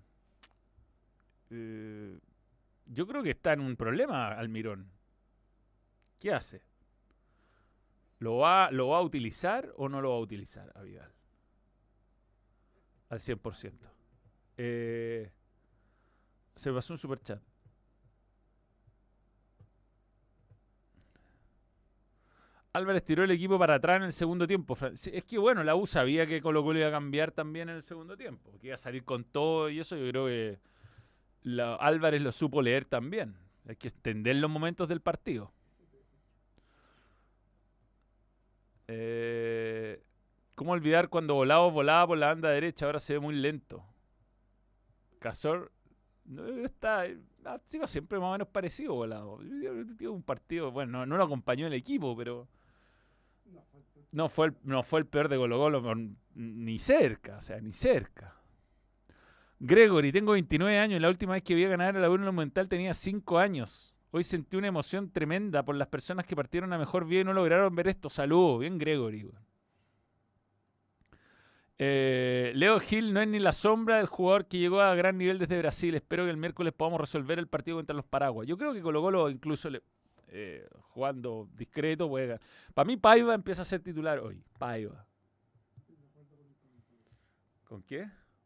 eh, yo creo que está en un problema Almirón. ¿Qué hace? ¿Lo va, ¿Lo va a utilizar o no lo va a utilizar a Vidal? Al cien por ciento. Eh, se pasó un superchat. Álvarez tiró el equipo para atrás en el segundo tiempo. Es que bueno, la U sabía que Colo Colo iba a cambiar también en el segundo tiempo, que iba a salir con todo y eso. Yo creo que la, Álvarez lo supo leer también. Hay que extender los momentos del partido. Eh, ¿Cómo olvidar cuando Volados volaba por la banda derecha? Ahora se ve muy lento. Casor no, está ha sido siempre más o menos parecido Volado. Tiene un partido, bueno, no, no lo acompañó el equipo, pero no fue el, no fue el peor de Colo Colo ni cerca, o sea, ni cerca. Gregory, tengo veintinueve años y la última vez que vi a ganar a la U en el Monumental tenía cinco años. Hoy sentí una emoción tremenda por las personas que partieron a mejor vida y no lograron ver esto. Saludos, bien Gregory. Eh, Leo Gil no es ni la sombra del jugador que llegó a gran nivel desde Brasil. Espero que el miércoles podamos resolver el partido contra los Paraguas. Yo creo que Colo Colo incluso le, eh, jugando discreto puede ganar. Para mí Paiva empieza a ser titular hoy. Paiva. ¿Con qué?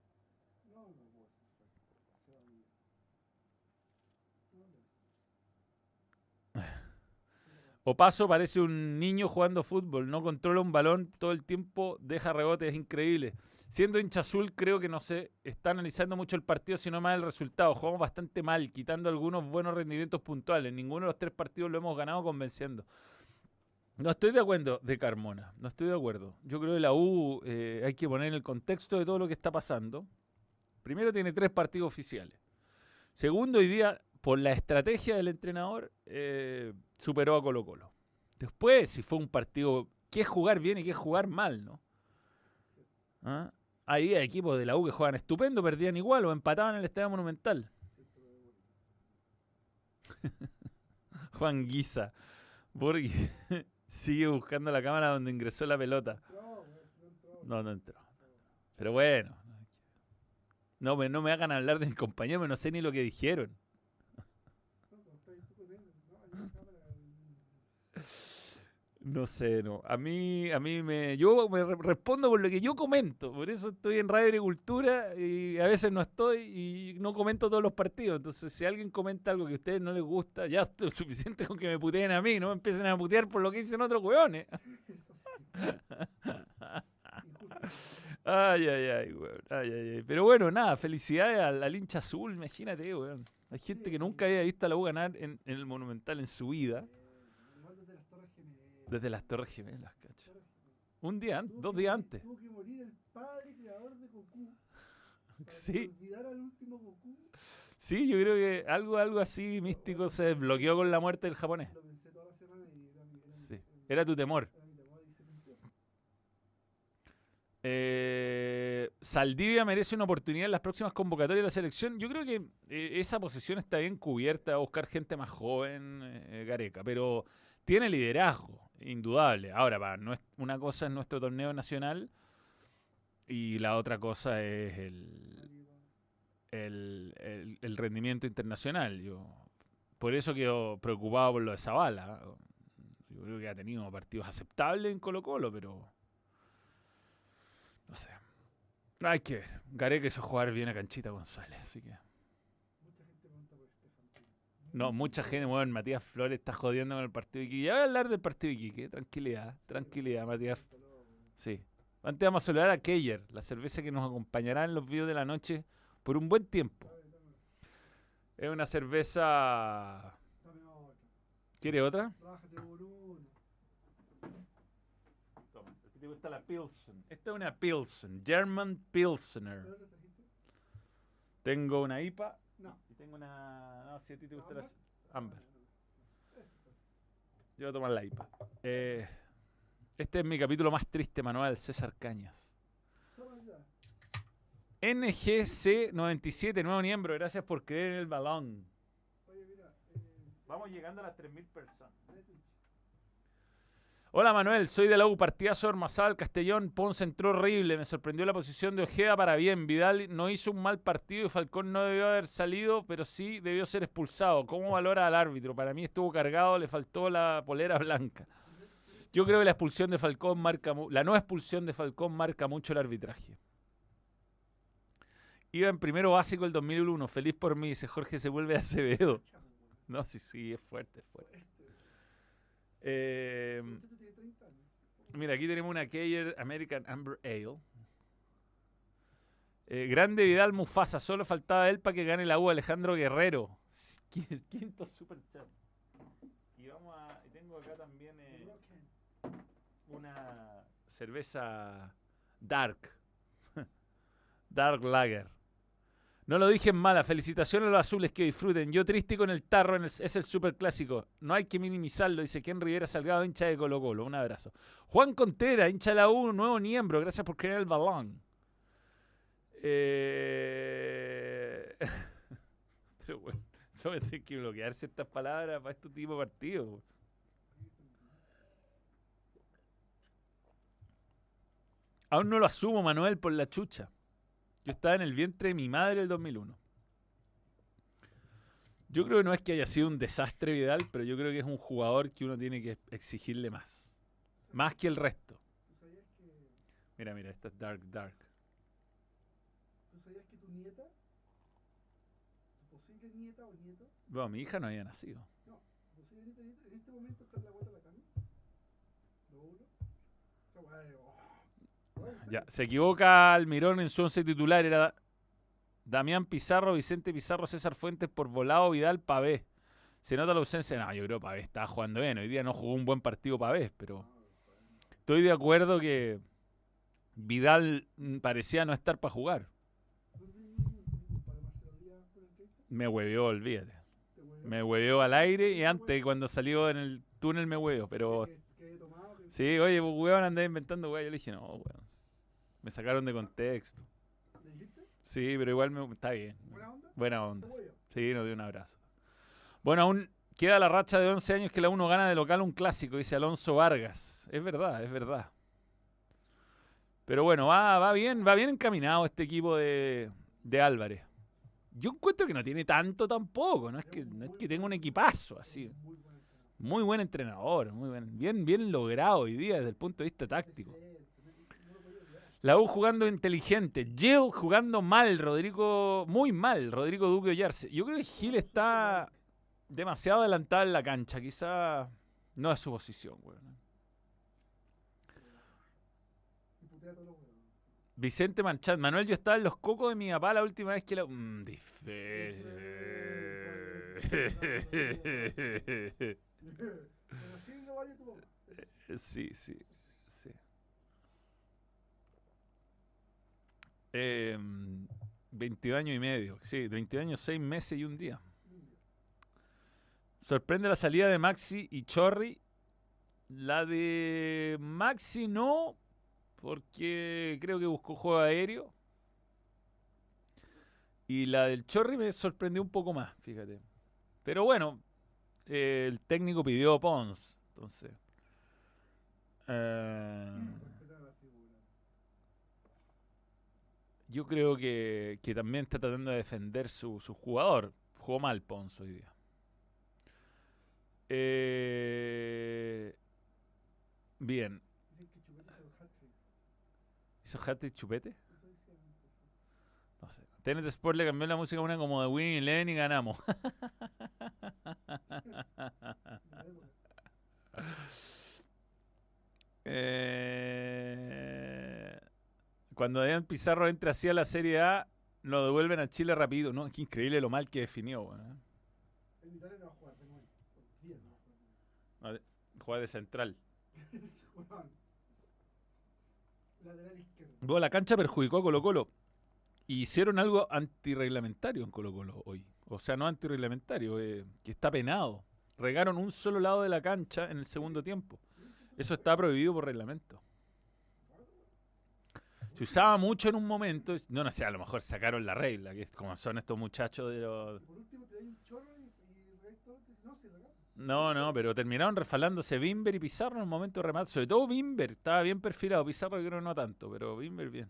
Opaso parece un niño jugando fútbol, no controla un balón todo el tiempo, deja rebotes, es increíble. Siendo hincha azul, creo que no se está analizando mucho el partido, sino más el resultado. Jugamos bastante mal, quitando algunos buenos rendimientos puntuales. Ninguno de los tres partidos lo hemos ganado convenciendo. No estoy de acuerdo de Carmona, no estoy de acuerdo. Yo creo que la U eh, hay que poner en el contexto de todo lo que está pasando. Primero, tiene tres partidos oficiales. Segundo, hoy día, por la estrategia del entrenador, eh, superó a Colo Colo. Después, si fue un partido, ¿qué es jugar bien y qué es jugar mal, no? ¿Ah? Hay equipos de la U que juegan estupendo, perdían igual o empataban en el Estadio Monumental. Juan Guisa. Borghi sigue buscando la cámara donde ingresó la pelota. No, no entró. Pero bueno. No me, no me hagan hablar de mis compañeros, no sé ni lo que dijeron. No sé, no. A mí, a mí me, yo me re respondo por lo que yo comento. Por eso estoy en Radio Agricultura y a veces no estoy y no comento todos los partidos. Entonces, si alguien comenta algo que a ustedes no les gusta, ya estoy suficiente con que me puteen a mí, no me empiecen a putear por lo que dicen otros hueones. Ay, ay, ay, weón. Ay, ay, ay. Pero bueno, nada, felicidades al, al hincha azul, imagínate, weón. Hay gente que nunca había visto a la U ganar en, en el Monumental en su vida. Desde las Torres Gemelas, cacho. Un día antes, dos días antes. Tuvo que morir el padre creador de Goku. Sí. Olvidar al último Goku. Sí, yo creo que algo, algo así místico se desbloqueó con la muerte del japonés. Lo pensé toda la semana y era mi, era mi, Sí. Era tu temor. Era mi temor y se cumplió. Eh, Saldivia merece una oportunidad en las próximas convocatorias de la selección. Yo creo que eh, esa posición está bien cubierta a buscar gente más joven, eh, Gareca, pero tiene liderazgo, indudable. Ahora, va, no es, una cosa es nuestro torneo nacional y la otra cosa es el, el, el, el rendimiento internacional. Yo, por eso quedo preocupado por lo de Zavala. Yo creo que ha tenido partidos aceptables en Colo-Colo, pero no sé. Hay que ver. Gareca hizo jugar bien a Canchita González, así que. Mucha gente pregunta por Estefan Pino. No, mucha gente, bueno, Matías Flores está jodiendo con el partido de Iquique. Ya voy a hablar del partido de Iquique. Tranquilidad, tranquilidad, Matías. Sí. Antes vamos a saludar a Keyer, la cerveza que nos acompañará en los videos de la noche por un buen tiempo. Es una cerveza. Dame otra. ¿Quiere otra? Rájate por una. Toma, a ti te gusta la Pilsen. Esta es una Pilsen, German Pilsener. ¿Qué otra trajiste? Tengo una I P A No. y tengo una. No, si a ti te gusta ¿Amber? la. Amber. Yo voy a tomar la I P A. Eh, este es mi capítulo más triste, Manuel César Cañas. Solo ya. N G C noventa y siete, nuevo miembro. Gracias por creer en el balón. Oye, mira. Eh, Vamos llegando a las tres mil personas. dale tu- Hola Manuel, soy de la U, partidazo Ormazábal, Castellón, Ponce entró horrible, me sorprendió la posición de Ojeda para bien, Vidal no hizo un mal partido y Falcón no debió haber salido, pero sí debió ser expulsado. ¿Cómo valora al árbitro? Para mí estuvo cargado, le faltó la polera blanca. Yo creo que la expulsión de Falcón marca, mu- la no expulsión de Falcón marca mucho el arbitraje. Iba en primero básico el dos mil uno, feliz por mí, dice Jorge, se vuelve Acevedo. No, sí, sí, es fuerte, es fuerte. Eh, Este tiene treinta años. Mira, aquí tenemos una Keyer American Amber Ale. Eh, grande Vidal Mufasa, solo faltaba él para que gane la U, Alejandro Guerrero. Quinto super chat. Y vamos a. Y tengo acá también eh, una cerveza Dark. Dark Lager. No lo dije en mala, felicitaciones a los azules, que disfruten. Yo triste con el tarro, en el- es el super clásico. No hay que minimizarlo, dice Ken Rivera Salgado, hincha de Colo Colo. Un abrazo. Juan Contreras, hincha de la U, nuevo miembro. Gracias por crear el balón. Eh... Pero bueno, solo tengo que bloquear ciertas palabras para este tipo de partidos. Aún no lo asumo, Manuel, por la chucha. Yo estaba en el vientre de mi madre el dos mil uno. Yo creo que no es que haya sido un desastre Vidal, pero yo creo que es un jugador que uno tiene que exigirle más. Más que el resto. ¿Tú sabías que, Mira, mira, esta es Dark Dark. ¿tú sabías que tu nieta, tu posible nieta o nieto, Bueno, mi hija no había nacido. no, tu posible nieta, nieta, en este momento está en la guata de la cama? ¿Lo uno? Esa weá de- oh. No, en serio. Ya, se equivoca Almirón en su once titular. Era Damián Pizarro, Vicente Pizarro, César Fuentes por Volado, Vidal, Pavés. Se nota la ausencia. No, yo creo que Pavés estaba jugando bien. Hoy día no jugó un buen partido Pavés, pero estoy de acuerdo que Vidal mm, parecía no estar para jugar. ¿Dónde vive para Marcelo Díaz por el treinta? Me hueveó, olvídate. ¿Te hueveó? Me hueveó al aire y antes, cuando salió en el túnel, me hueveó. Pero Que- que he tomado, que- sí, oye, pues, weón, andé inventando, weón. Yo le dije, no, weón. Me sacaron de contexto. ¿Le dijiste? Sí, pero igual me, está bien. ¿Buena onda? Buena ¿Te onda. hueveó? Sí, nos dio un abrazo. Bueno, aún queda la racha de once años que la uno gana de local un clásico, dice Alonso Vargas. Es verdad, es verdad. Pero bueno, va, va bien, va bien encaminado este equipo de, de Álvarez. Yo encuentro que no tiene tanto tampoco, no es que, no es que tenga un equipazo así. Muy buen entrenador. Muy buen entrenador, muy buen, bien, bien logrado hoy día desde el punto de vista táctico. Puede ser, no- no lo podía olvidar. La U jugando inteligente, Gil jugando mal, Rodrigo, muy mal, Rodrigo Duque Ollarse. Yo creo que Gil está demasiado adelantado en la cancha, quizá no es su posición, weón. Y putea a todos los huevos. Vicente Manchat, Manuel, yo estaba en los cocos de mi papá la última vez que la... Mm, dife- Pero sí, no vale tu papá. Sí, sí, sí. Eh, veintidós años y medio, sí, veintidós años, seis meses y un día. Sorprende la salida de Maxi y Chorri. La de Maxi no, porque creo que buscó juego aéreo. Y la del Chorri me sorprendió un poco más, fíjate. Pero bueno, eh, el técnico pidió Pons, entonces. Eh, yo creo que, que también está tratando de defender su, su jugador. Jugó mal Pons hoy día. Eh, bien. ¿Hizo hat-trick Chupete? No sé. T N T Sport le cambió la música a una como de Winning Eleven y ganamos. eh, cuando Adrián Pizarro entra así a la Serie A, lo devuelven a Chile rápido. No, qué increíble lo mal que definió. Bueno. El Vitale no va a jugar de nuevo. Por diez no va a jugar de nuevo. Juega de central. Weón. Lateral izquierdo. Luego la cancha perjudicó a Colo Colo. Y hicieron algo antirreglamentario en Colo Colo hoy. O sea, no antirreglamentario, eh, que está penado. Regaron un solo lado de la cancha en el segundo tiempo. Eso está prohibido por reglamento. Se usaba mucho en un momento. No, no sé, a lo mejor sacaron la regla, que es como son estos muchachos de los... Por último te da un chorro y, y resto, no, se regala. No, no, pero terminaron refalándose Bimber y Pizarro en el momento de remate. Sobre todo Bimber, estaba bien perfilado. Pizarro creo que no tanto, pero Bimber bien.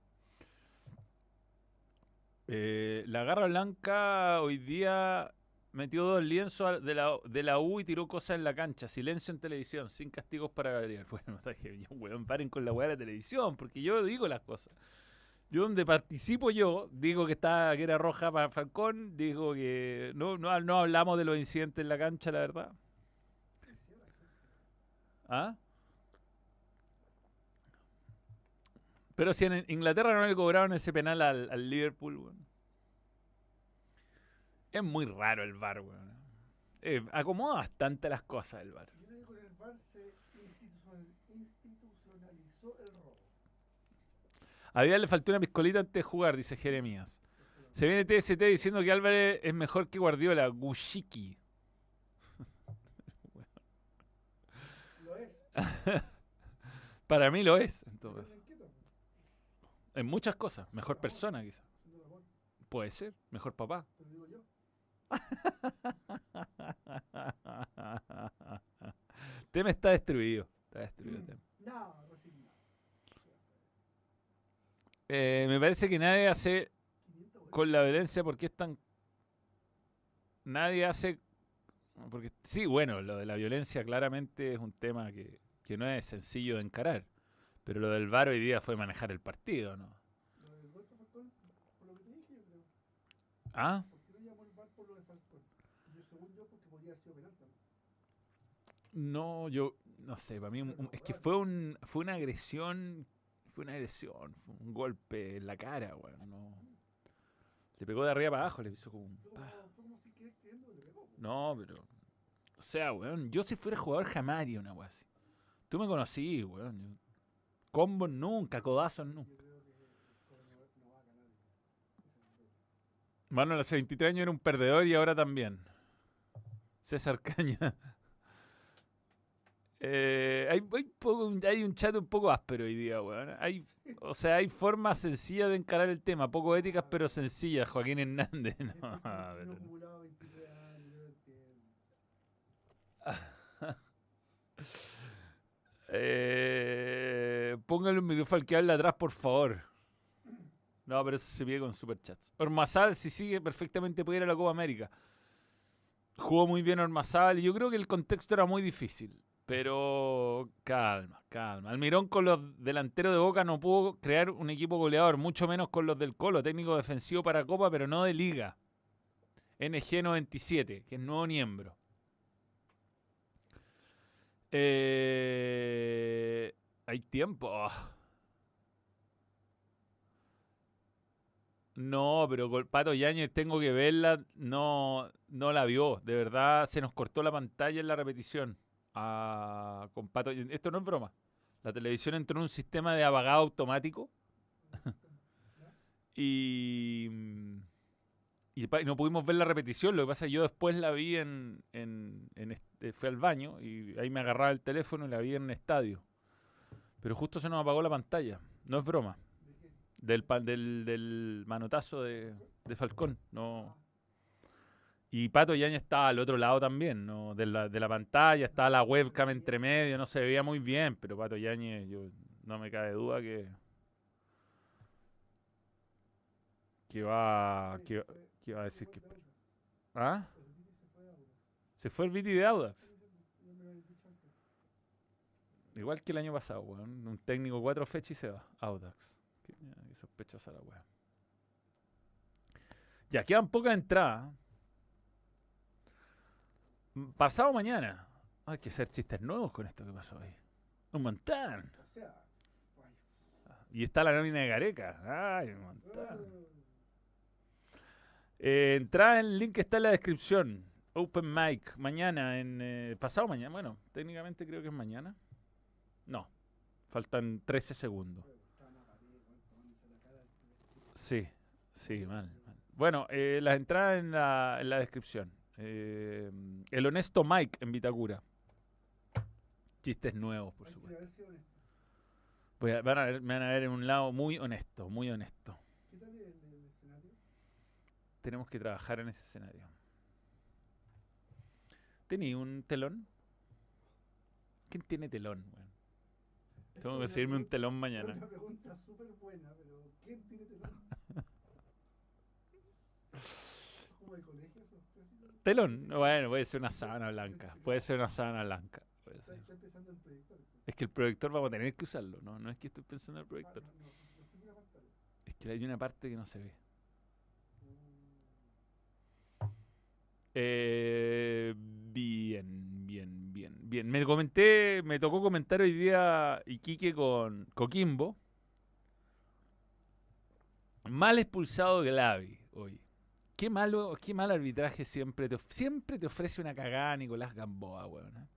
Eh, la Garra Blanca hoy día metió dos lienzos de la, de la U y tiró cosas en la cancha. Silencio en televisión, sin castigos para Gabriel. Bueno, dije, weón, paren con la weá de la televisión, porque yo digo las cosas. Yo donde participo yo, digo que está que era roja para Falcón, digo que no, no, no hablamos de los incidentes en la cancha, la verdad. ¿Ah? Pero si en Inglaterra no le cobraron ese penal al, al Liverpool, weón. Es muy raro el V A R, weón. Eh, acomoda bastante las cosas el V A R. Yo creo que con el V A R se institucional- institucionalizó el robo. A Vidal le faltó una piscolita antes de jugar, dice Jeremías. Se viene T S T diciendo que Álvarez es mejor que Guardiola. Gushiki. Lo es. Para mí lo es, entonces. Pero me inquieta, pues. En muchas cosas. Mejor persona, quizás. Haciendo el amor, Puede ser. Mejor papá. te lo digo yo. Tema está destruido. Está destruido. Tema. No, resignado. Eh, me parece que nadie hace quinientos goles. con la violencia porque es tan... Nadie hace... Porque sí, bueno, lo de la violencia claramente es un tema que, que no es sencillo de encarar. Pero lo del V A R hoy día fue manejar el partido, ¿no? Lo del gol de Falcón, por lo que te dije, yo creo. ¿Ah? ¿Por qué no llamó el V A R por lo de Falcón? Yo, según yo, porque podía haber sido penal también. No, yo... No sé, para mí un- un- es que fue un fue una agresión... Fue una agresión, fue un golpe en la cara, weón. No. Le pegó de arriba para abajo, le hizo como un... Fue pa. como, fue como si querés queriendo que le pegó. pues. No, pero... O sea, weón, yo si fuera jugador jamás haría una weá así. Tú me conocí, weón. Yo- combos nunca, codazos nunca. Yo creo que Colo no, no va a ganar. Ese es el tema. Manuel hace veintitrés años era un perdedor y ahora también. César Caña. Eh, hay, hay, poco- hay un chat un poco áspero hoy día, weón. Hay, o sea, hay formas sencillas de encarar el tema, poco éticas pero sencillas. Joaquín Hernández. No, Este tipo a tiene ver. acumulado veintitrés años, yo entiendo. Eh, póngale un micrófono al que habla atrás, por favor. No, pero eso se pide con superchats. Ormazábal, si sigue perfectamente, puede ir a la Copa América. Jugó muy bien Ormazábal y yo creo que el contexto era muy difícil. Pero calma, calma. Almirón con los delanteros de Boca no pudo crear un equipo goleador, mucho menos con los del Colo. Técnico defensivo para Copa, pero no de Liga. N G noventa y siete, que es nuevo miembro. Eh, Hay tiempo. Ah. No, pero con Pato Yáñez tengo que verla. No, no la vio. De verdad, se nos cortó la pantalla en la repetición. Ah, con Pato. Esto no es broma. La televisión entró en un sistema de apagado automático. y, y pa- y no pudimos ver la repetición. Lo que pasa es que yo después la vi en, en, en este- fui al baño y ahí me agarraba el teléfono y la vi en el estadio. Pero justo se nos apagó la pantalla. No es broma. Del, pa- del, del manotazo de, de Falcón. No. Y Pato Yañez estaba al otro lado también, ¿no? De la, de la pantalla, estaba la webcam entre medio, no se veía muy bien, pero Pato Yañez, yo, no me cabe duda que. que va. que, que va a decir que. ¿Ah? Se fue el Viti de Audax. Igual que el año pasado, weón. Un técnico cuatro fechas y se va. Audax. Qué, qué sospechosa la weá. Ya, quedan pocas entradas. Pasado mañana. Hay que hacer chistes nuevos con esto que pasó hoy. Un montón. O sea, Y está la nómina de Gareca. Ay, un montón. Eh, entrada en el link que está en la descripción. Open Mic. Mañana, en eh, pasado mañana. Bueno, técnicamente creo que es mañana. No. Faltan trece segundos. Sí, sí, mal. mal. Bueno, eh, las entradas en la, en la descripción. Eh, el honesto Mike en Vitacura. Chistes nuevos, por hay que supuesto. haber sido honesto. Voy a- van a ver- me van a ver en un lado muy honesto, muy honesto. ¿Qué tal el, el escenario? Tenemos que trabajar en ese escenario. ¿Tenía un telón? ¿Quién tiene telón? Bueno, Esa tengo es que una conseguirme un pregunta- telón Es mañana. una pregunta súper buena, pero ¿quién tiene telón? ¿Como de colegio esos clásicos? ¿Telón? Bueno, puede ser una sábana blanca. Puede ser una sábana blanca. Puede Está, ser. está empezando el proyector. Es que el proyector vamos a tener que usarlo, ¿no? No es que estoy pensando en el Ah, proyector. no, no, no sé una pantalla. Es que hay una parte que no se ve. Mm, Eh, bien, bien, bien, bien. Me comenté, me tocó comentar hoy día Iquique con Coquimbo. Mal expulsado Glavi hoy. Qué malo, qué mal arbitraje siempre te, of- siempre te ofrece una cagada Nicolás Gamboa, weón. ¿eh?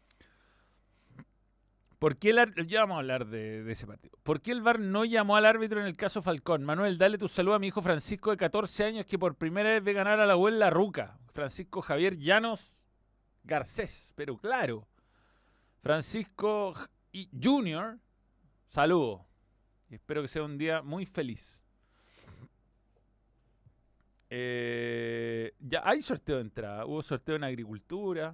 ¿Por qué el ar- ya vamos a hablar de, de ese partido? ¿Por qué el V A R no llamó al árbitro en el caso Falcón? Manuel, dale tu saludo a mi hijo Francisco de catorce años que por primera vez ve ganar a la U en la Ruca. Francisco Javier Llanos Garcés, pero claro. Francisco J- y Junior, saludo. Y espero que sea un día muy feliz. Eh, ya hay sorteo de entrada. Hubo sorteo en agricultura.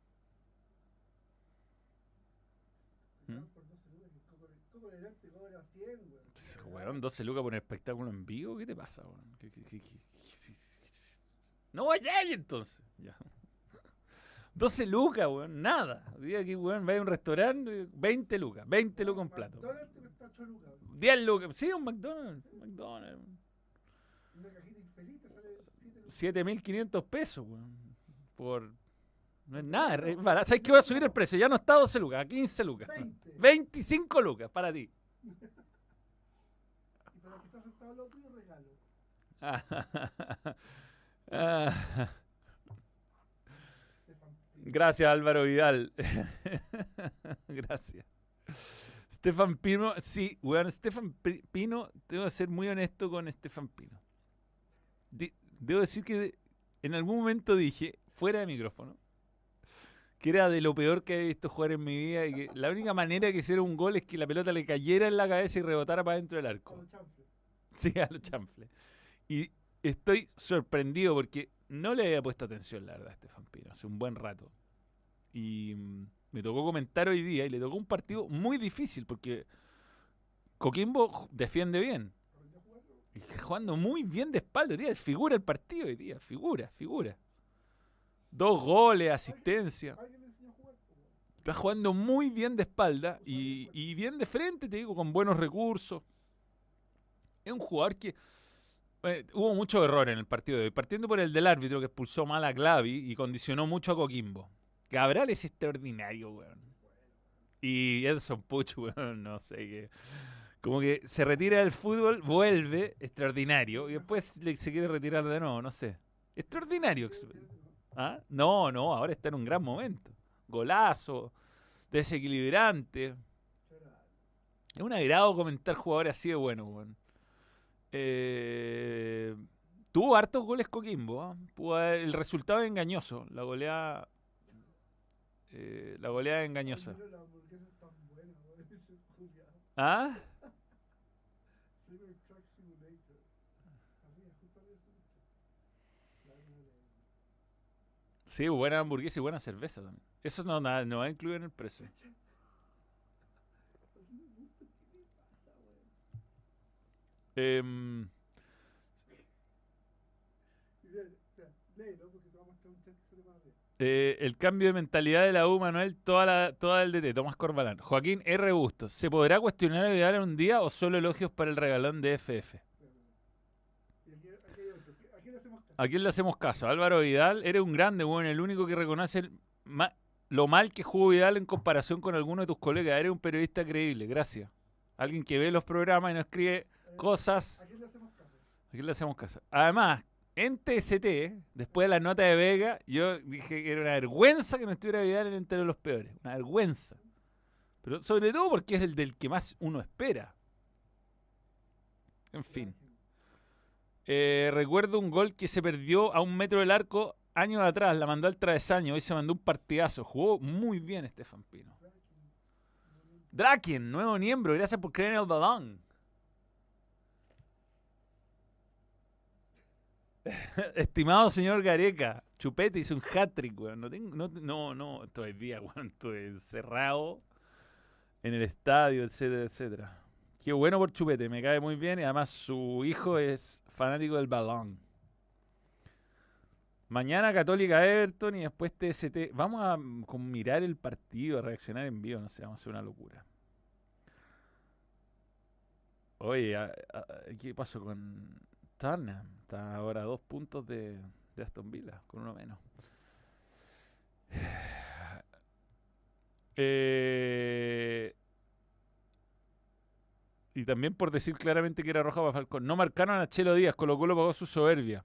¿Mm? por doce lucas, que Coco- Coco Legrand te cobra cien, weón. Pss, Weón, doce lucas por un espectáculo en vivo. ¿Qué te pasa, weón? ¿Qué- qué- qué- qué- qué- No vayáis entonces. Ya. doce lucas, weón. Nada. Diga que, weón, vaya a un restaurante, veinte lucas. veinte lucas un plato. McDonald's te cuesta ocho lucas. diez lucas. Sí, un McDonald's. un McDonald's. Una cajita infeliz te sale siete lucas. siete mil quinientos pesos, weón. Por. No es nada. es re barato. ¿Sabes qué? Voy a subir el precio. Ya no está doce lucas, a quince lucas. veinte. veinticinco lucas para ti. Y para el que está sentado al lado tuyo, regalo. Ah. Stefan Pino. Gracias, Álvaro Vidal. Gracias. Stefan Pino, sí, weón, Stefan Pi- Pino, tengo que ser muy honesto con Stefan Pino. Di- debo decir que de- en algún momento dije, fuera de micrófono, que era de lo peor que he visto jugar en mi vida y que la única manera que hiciera un gol es que la pelota le cayera en la cabeza y rebotara para dentro del A arco. los chanfles. Sí, a los chanfles. Y estoy sorprendido porque no le había puesto atención, la verdad, a Stefan Pino, hace un buen rato. Y mm, me tocó comentar hoy día y le tocó un partido muy difícil porque Coquimbo ju- defiende bien. Aprendió a jugarlo. Y jugando muy bien de espalda, tío. Figura el partido hoy día, figura, figura. Dos goles, asistencia. Alguien le enseñó a jugar, po, weón. Está jugando muy bien de espalda y, y bien de frente, te digo, con buenos recursos. Es un jugador que eh, hubo muchos errores en el partido de hoy. Partiendo por el del árbitro que expulsó mal a Clavi y condicionó mucho a Coquimbo. Cabral es extraordinario, weón. Y Edson Puch, weón, no sé qué. Como que se retira del fútbol, vuelve, extraordinario. Y después le- se quiere retirar de nuevo, no sé. Extraordinario. ex- ¿Ah? No, no, ahora está en un gran momento. Golazo, desequilibrante. Es un agrado comentar jugadores así de buenos, weón. Eh, tuvo hartos goles Coquimbo. ¿ah? Pudo haber- el resultado es engañoso. La goleada. eh, la goleada es engañosa. Ay, mira, la hamburguesa es tan buena, weón. Julián. ¿Ah? Flavor Truck Simulator. Arriba, justo arriba de ese bicho. Claro, no le- Sí, buena hamburguesa y buena cerveza también. Eso no, nada, no va incluido en el precio. Por un gusto, ¿qué le pasa, weón? Em, Y bien, espera, léelo porque te voy a mostrar un chat que se le va arriba. eh, el cambio de mentalidad de la U, Manuel, toda la, toda el D T, Tomás Corbalán. Joaquín R. Bustos, ¿se podrá cuestionar a Vidal en un día o solo elogios para el regalón de F F? Espera, espera. Y aquí, aquí hay otro. ¿A quién le hacemos caso? ¿A quién le hacemos caso? Álvaro Vidal, eres un grande, bueno, el único que reconoce el ma- lo mal que jugó Vidal en comparación con alguno de tus colegas. Eres un periodista creíble, gracias. Alguien que ve los programas y no escribe Eh, cosas. ¿A quién le hacemos caso? ¿A quién le hacemos caso? Además, en T S T, después de la nota de Vega, yo dije que era una vergüenza que no estuviera Vidal en el entero de los peores. Una vergüenza. Pero sobre todo porque es el del que más uno espera. En fin. Eh, recuerdo un gol que se perdió a un metro del arco años atrás. La mandó al travesaño. Hoy se mandó un partidazo. Jugó muy bien Estefan Pino. Draken, nuevo miembro. Gracias por creer en el balón. Estimado señor Gareca, Chupete hizo un hat-trick, weón. No, tengo, no, no, no, estoy día, weón. Estoy encerrado en el estadio, etcétera, etcétera. Qué bueno por Chupete, me cae muy bien y además su hijo es fanático del balón. Mañana Católica Everton y después T S T. Vamos a mm, con mirar el partido, a reaccionar en vivo, no sé, vamos a hacer una locura. Oye, a- a- ¿qué pasó con Tottenham? Está ahora a dos puntos de, de Aston Villa, con uno menos. Eh, y también por decir claramente que era roja para Falcón. No marcaron a Chelo Díaz, Colo Colo pagó su soberbia.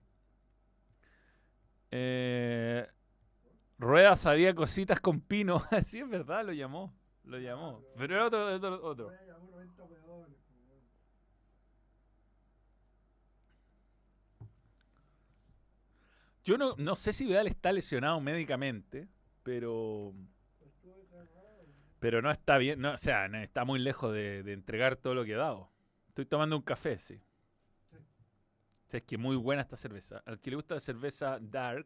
Eh, Rueda sabía cositas con Pino. Sí, es verdad, lo llamó. Lo llamó. Pero era otro, otro, otro. Voy a llamar noventa hueones, po, weón. Yo no, no sé si Vidal está lesionado médicamente, pero Estuvo desgarrado, weón. pero no está bien, no, o sea, no, está muy lejos de, de entregar todo lo que ha dado. Estoy tomando un café, sí. Sí. O sea, es que muy buena esta cerveza. Al que le gusta la cerveza dark,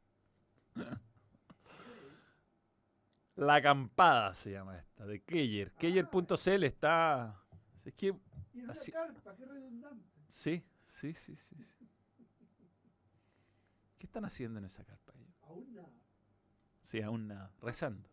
La Acampada se llama esta, de Keller. Keller punto c l está... Es que... Y en una Así- carpa, qué redundante. Sí, sí, sí, sí, sí. ¿Qué están haciendo en esa carpa ellos? Aún nada. Sí, aún nada. Rezando.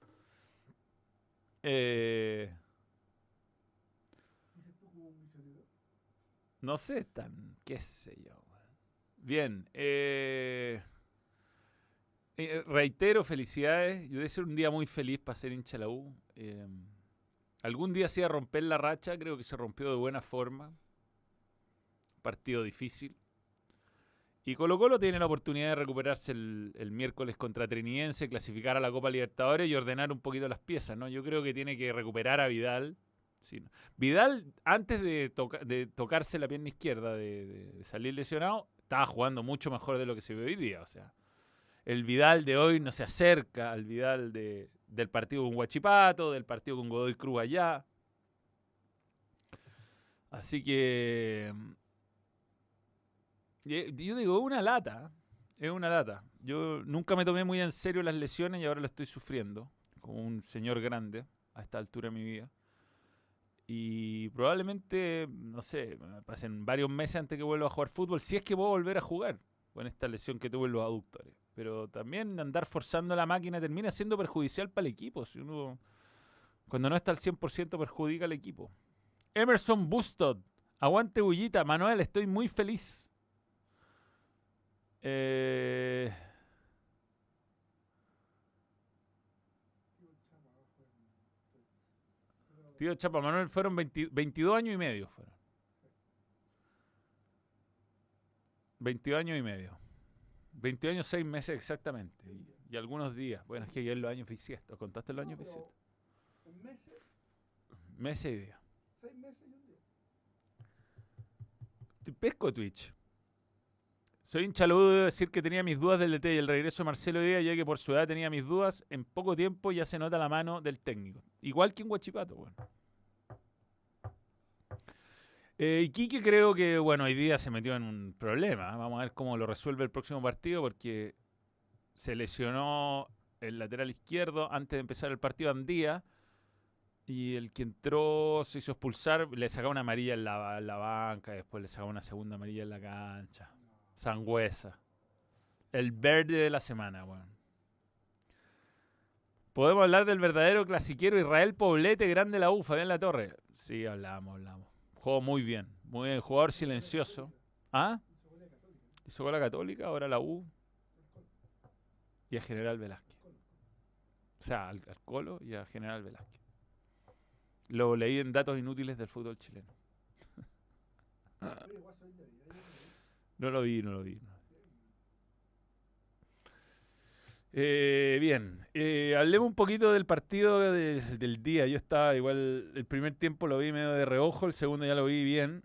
Eh, Dices tú como un misionero. no sé, están... qué sé yo. weón. Bien. Eh, eh, reitero, felicidades. Yo debe ser un día muy feliz para ser hincha de la U. Eh, algún día se iba a romper la racha. Creo que se rompió de buena forma. Partido difícil. Y Colo Colo tiene la oportunidad de recuperarse el, el miércoles contra Trinidense, clasificar a la Copa Libertadores y ordenar un poquito las piezas, ¿no? Yo creo que tiene que recuperar a Vidal. Sí, ¿no? Vidal, antes de, toca- de tocarse la pierna izquierda, de, de- de salir lesionado, estaba jugando mucho mejor de lo que se ve hoy día. O sea, el Vidal de hoy no se acerca al Vidal de, del partido con Huachipato, del partido con Godoy Cruz allá. Así que... Y- Yo digo, es una lata, es una lata. Yo nunca me tomé muy en serio las lesiones y ahora lo estoy sufriendo, como un señor grande a esta altura de mi vida. Y probablemente, no sé, me pasen varios meses antes que vuelva a jugar fútbol, si es que puedo volver a jugar con esta lesión que tuve en los aductores. Pero también andar forzando la máquina termina siendo perjudicial para el equipo. Si uno, cuando no está al cien por ciento perjudica al equipo. Emerson Bustod, aguante Bullita, Manuel, estoy muy feliz. Eh, tío Chapa Manuel fueron veinte veintidós años y medio. Fueron. veintidós años y medio. veintidós años, seis meses exactamente. Y, y algunos días. Bueno, es que ayer los años bisiestos. ¿Contaste los No, años pero bisiestos? un mes, Meses y días. seis meses y un día. Te pesco Twitch. Soy hincha, lo debo decir que tenía mis dudas del D T y el regreso de Marcelo Díaz, ya que por su edad tenía mis dudas. En poco tiempo ya se nota la mano del técnico. Igual que en Huachipato, bueno. Eh, Iquique creo que, bueno, hoy día se metió en un problema. Vamos a ver cómo lo resuelve el próximo partido porque se lesionó el lateral izquierdo antes de empezar el partido Andía y el que entró se hizo expulsar, le sacaba una amarilla en la, en la banca, después le sacaba una segunda amarilla en la cancha. Sangüesa. El verde de la semana, weón. Bueno. ¿Podemos hablar del verdadero clasiquero Israel Poblete, grande la U, Fabián Latorre? Sí, hablamos, hablamos. Jugó muy bien, muy bien, jugador silencioso. ¿Ah? Hizo con la Católica, ahora la U. Y a General Velázquez. O sea, al, al Colo y a General Velázquez. Lo leí en datos inútiles del fútbol chileno. No lo vi, no lo vi. No. Eh, bien, eh, hablemos un poquito del partido de, del día. Yo estaba igual, el primer tiempo lo vi medio de reojo, el segundo ya lo vi bien.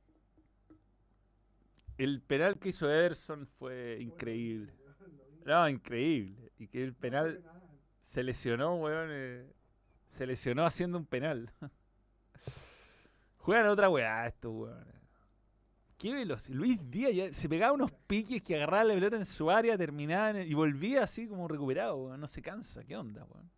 El penal que hizo Ederson fue increíble. No, increíble. Y que el penal se lesionó, weón. Eh, se lesionó haciendo un penal. Juegan otra weá estos weón. Qué veloz. Luis Díaz ya se pegaba unos piques que agarraba la pelota en su área, terminaba en- y volvía así como recuperado, weón. No se cansa. ¿Qué onda, weón?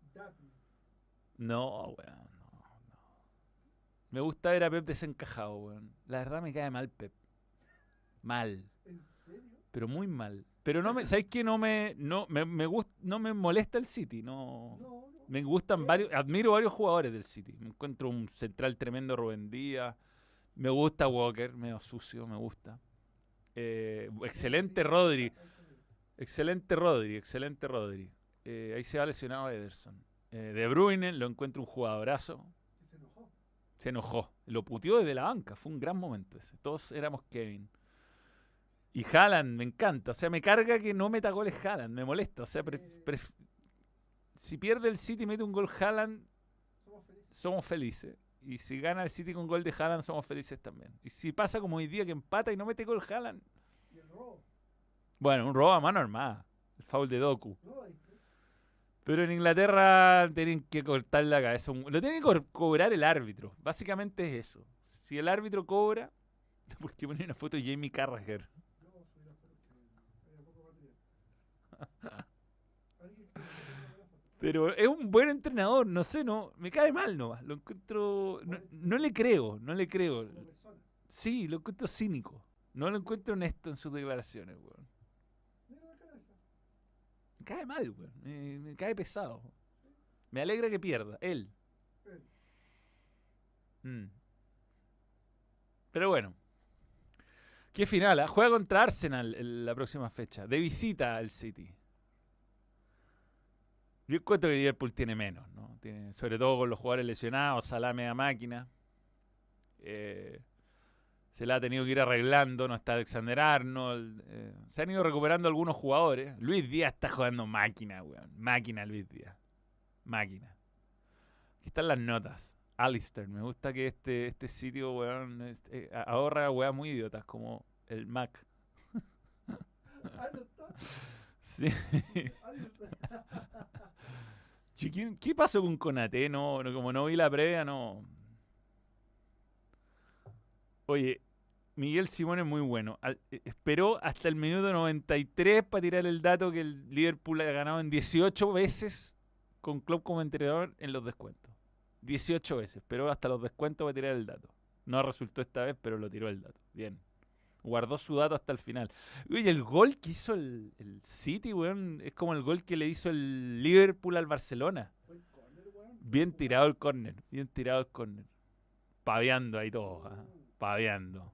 No, weón. No, no. Me gusta ver a Pep desencajado, weón. La verdad me cae mal Pep. Mal. ¿En serio? Pero muy mal. Pero no me, ¿sabes qué? No me, no me, me gust, no me molesta el City. No, No, no. me gustan varios, admiro varios jugadores del City. Me encuentro un central tremendo, Rubén Díaz. Me gusta Walker, medio sucio, me gusta. Eh, excelente Rodri, excelente Rodri, excelente Rodri. Eh, ahí se va lesionado Ederson. Eh, De Bruyne lo encuentro un jugadorazo. Se enojó. Se enojó, lo puteó desde la banca, fue un gran momento ese. Todos éramos Kevin. Y Haaland me encanta, o sea, me carga que no meta goles Haaland, me molesta. O sea, pre- pref- si pierde el City y mete un gol Haaland, Somos felices. somos felices. Y si gana el City con gol de Haaland, somos felices también. Y si pasa como hoy día que empata y no mete gol Haaland, Y el robo. bueno, un robo a mano armada, el foul de Doku. No, hay- Pero en Inglaterra tienen que cortar la cabeza. un- Lo tiene que co- cobrar el árbitro. Básicamente es eso. Si el árbitro cobra, ¿por qué poner una foto de Jamie Carragher? no, subí la foto que había poco material. Alguien que me mandó una buena foto. Pero es un buen entrenador, no sé, no, me cae mal nomás. Lo encuentro, no, no le creo, no le creo. Como persona. Sí, lo encuentro cínico. No lo encuentro honesto en sus declaraciones, weón. Mira la cabeza. Me cae mal, weón. Me, me cae pesado. Me alegra que pierda, él. Él. Mm. Pero bueno. Qué final, ¿ah? Juega contra Arsenal en la próxima fecha. De visita al City. Yo encuentro que Liverpool tiene menos, ¿no? Tiene, sobre todo con los jugadores lesionados, Salah media máquina. Eh, se la ha tenido que ir arreglando, no está Alexander Arnold. eh, se han ido recuperando algunos jugadores. Luis Díaz está jugando máquina, weón. Máquina Luis Díaz. Máquina. Aquí están las notas. Alistair, me gusta que este, este sitio, weón, es- eh, ahorra weas muy idiotas como el Mac. Ah, no está. Sí. Ah, no está. Che, ¿Qué, qué pasó con Konaté? No, no, como no vi la previa, no. Oye, Miguel Simón es muy bueno. Al- eh, esperó hasta el minuto noventa y tres para tirar el dato que el Liverpool ha ganado en dieciocho veces con Klopp como entrenador en los descuentos. dieciocho veces. Esperó hasta los descuentos para tirar el dato. No resultó esta vez, pero lo tiró el dato. Bien. Guardó su dato hasta el final. Oye, el gol que hizo el, el City, weón, es como el gol que le hizo el Liverpool al Barcelona. Buen córner, weón. Bien tirado el córner, bien tirado el córner. Paveando ahí todo, ¿ah? Paveando.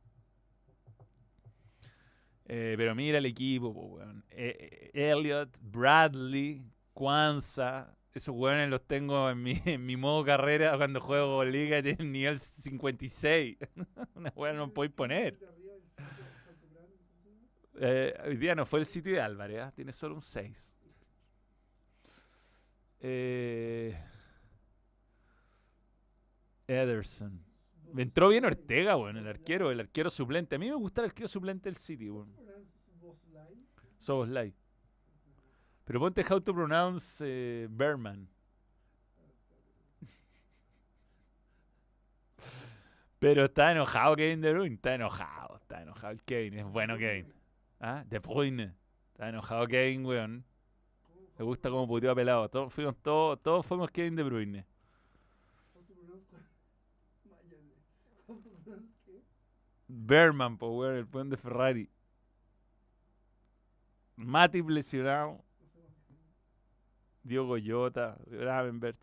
Eh, pero mira el equipo, po, weón. Eh, eh, Elliot, Bradley, Kwanzaa. Esos weones los tengo en mi, en mi modo carrera cuando juego liga y tienen nivel cincuenta y seis. Una weá no podéis poner. De arriba, el sitio de Santo Grande, ¿cómo se llama? Eh, hoy día no fue el City de Álvarez, ¿ah? Tiene solo un seis. Eh, Ederson. Me entró bien Ortega, weón, el arquero, el arquero suplente. A mí me gusta el arquero suplente del City, weón. Boslai. Soboslai. Pero ponte how to pronounce eh, Berman. Pero está enojado Kevin De Bruyne. Está enojado. Está enojado el Kevin. Es bueno Kevin. ¿Ah? De Bruyne. Está enojado Kevin, weón. Me gusta como puteó a pelado. Todos fuimos, todos, todos fuimos Kevin De Bruyne. Berman, po, weón, el weón de Ferrari. Matip lesionado. Diogo Jota. Gravenberch.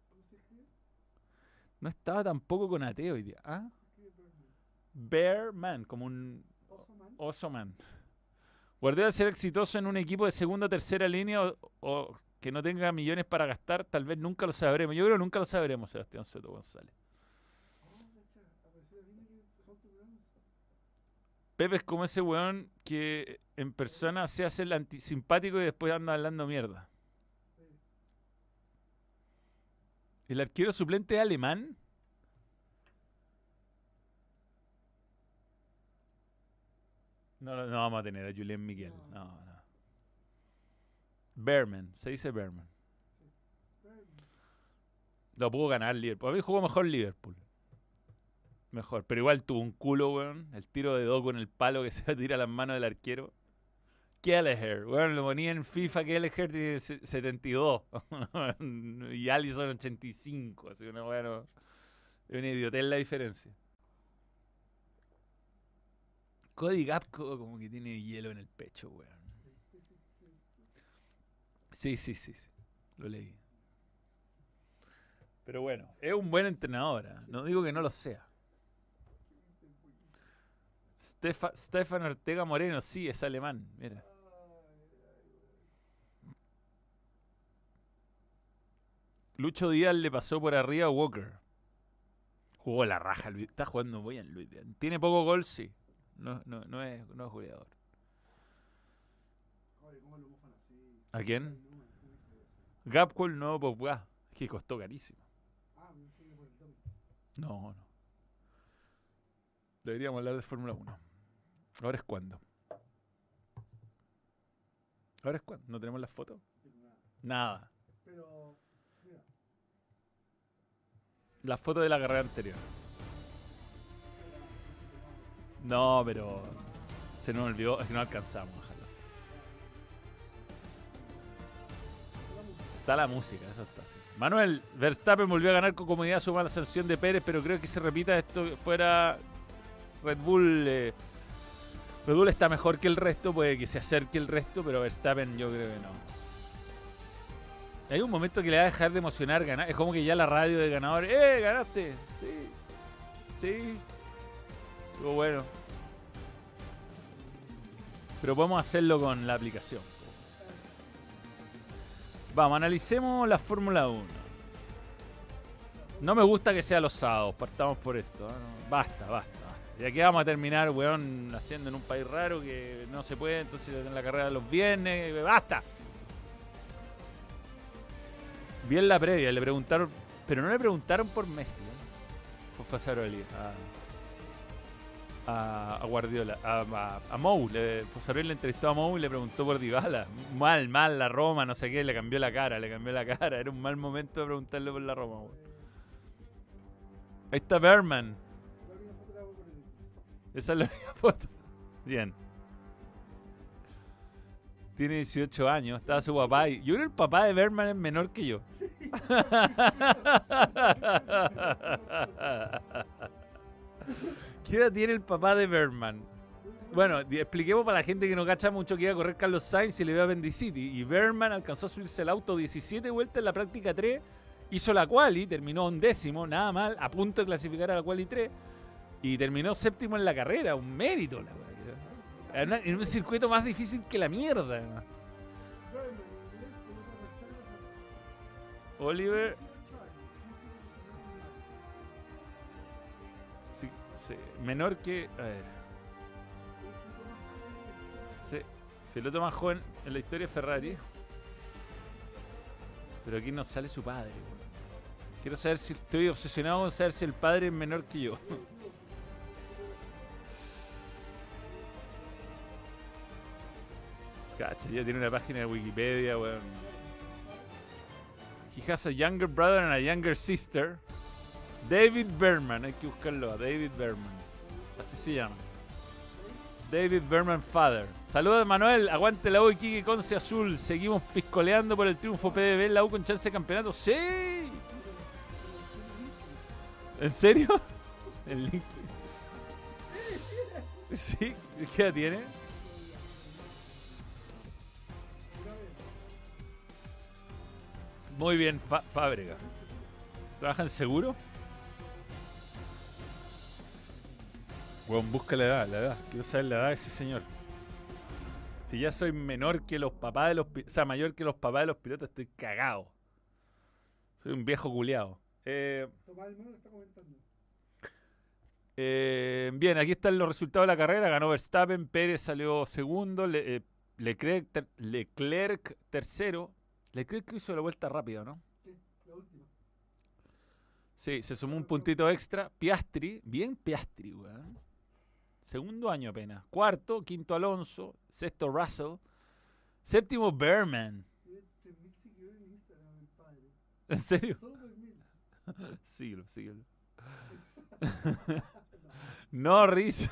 No estaba tampoco con Ateo hoy día. ¿Ah? Bearman, como un oso man. Guardiola ser exitoso en un equipo de segunda o tercera línea o, o que no tenga millones para gastar, tal vez nunca lo sabremos. Yo creo que nunca lo sabremos, Sebastián Soto González. Pepe es como ese weón que en persona se hace el antisimpático y después anda hablando mierda. ¿El arquero suplente es alemán? No, no, no vamos a tener a Julián Miguel. No, no. Berman, se dice Berman. Lo pudo ganar Liverpool. A mí jugó mejor Liverpool. Mejor, pero igual tuvo un culo, weón. El tiro de Doku en el palo que se tira a las manos del arquero. Kelleher, weón, lo ponía en FIFA. Kelleher tiene setenta y dos y Alisson ochenta y cinco. Así que una weón, es una idiotez la diferencia. Cody Gapco como que tiene hielo en el pecho, weón. Sí, sí, sí, sí. Lo leí. Pero bueno, es un buen entrenador, ¿eh? No digo que no lo sea. Stefa, Stefan Ortega Moreno, sí, es alemán, mira. Lucho Díaz le pasó por arriba a Walker. Jugó la raja, Luis. Está jugando muy bien, Luis Díaz. Tiene poco gol, sí. No, no, no, es, no es goleador. ¿A quién? Gapco, el nuevo Pogba. Que costó carísimo. No, no. Deberíamos hablar de Fórmula uno. Ahora es cuando. Ahora es cuando. ¿No tenemos las fotos? Nada. Pero, mira. Las fotos de la carrera anterior. No, pero se nos olvidó, es que no alcanzamos a dejarla. Está la música, eso está así. Manuel, Verstappen volvió a ganar con comodidad su mala sanción de Pérez, pero creo que se repita esto fuera Red Bull. Eh, Red Bull está mejor que el resto, puede que se acerque el resto, pero Verstappen yo creo que no. Hay un momento que le va a dejar de emocionar ganar. Es como que ya la radio de ganadores, ¡eh, ganaste! Sí, sí. Estuvo bueno. Pero podemos hacerlo con la aplicación. Vamos, analicemos la Fórmula uno. No me gusta que sea los sábados, partamos por esto. ¿eh? Basta, basta, basta. Y aquí vamos a terminar, weón, haciendo en un país raro que no se puede, entonces en la carrera los viernes. ¡Basta! Vi en la previa, le preguntaron, pero no le preguntaron por Messi, ¿eh? Por Fasaroli, a, a, a Guardiola, a, a, a Mou. Le, Fasaroli le entrevistó a Mou y le preguntó por Dybala. Mal, mal, la Roma, no sé qué, le cambió la cara, le cambió la cara. Era un mal momento de preguntarle por la Roma, weón. Ahí está Berman. Esa es la única foto. Bien. Tiene dieciocho años, estaba su papá y yo creo que el papá de Berman es menor que yo. Sí. ¿Qué edad tiene el papá de Berman? Bueno, expliquemos para la gente que no cacha mucho que iba a correr Carlos Sainz y le iba a Bendicity. Y Berman alcanzó a subirse el auto diecisiete vueltas en la práctica tres, hizo la quali, terminó undécimo, nada mal, a punto de clasificar a la quali tres y terminó séptimo en la carrera, un mérito la verdad. En un circuito más difícil que la mierda. Oliver. Sí, sí, menor que. A ver. Sí, piloto más joven en la historia de Ferrari. Pero aquí no sale su padre. Quiero saber si. Estoy obsesionado con saber si el padre es menor que yo. Cacha, ya tiene una página de Wikipedia, weón. He has a younger brother and a younger sister. David Berman, hay que buscarlo a David Berman. Así se llama. David Berman Father. Saludos, Manuel. Aguante la U y Quique Conce Azul. Seguimos piscoleando por el triunfo P D B. La U con chance de campeonato. ¡Sí! ¿En serio? El link. Sí, ¿qué edad tiene? Muy bien, Fa- Fábrega. ¿Trabaja en seguro? Bueno, busca la edad, la edad. Quiero saber la edad de ese señor. Si ya soy menor que los papás de los pilotos, o sea, mayor que los papás de los pilotos, estoy cagado. Soy un viejo culiado. Eh, Tomás el Mono está comentando. eh, bien, aquí están los resultados de la carrera. Ganó Verstappen, Pérez salió segundo, Le- eh, Leclerc, ter- Leclerc tercero. Leclerc hizo la vuelta rápida, ¿no? Sí, la última. Sí, se sumó un puntito extra. Piastri, bien Piastri, weón. Segundo año apenas. Cuarto, quinto Alonso. Sexto Russell. Séptimo Berman. Tiene tres mil seguidores en Instagram, el padre. ¿En serio? Solo tres mil. Síguelo, síguelo. Norris.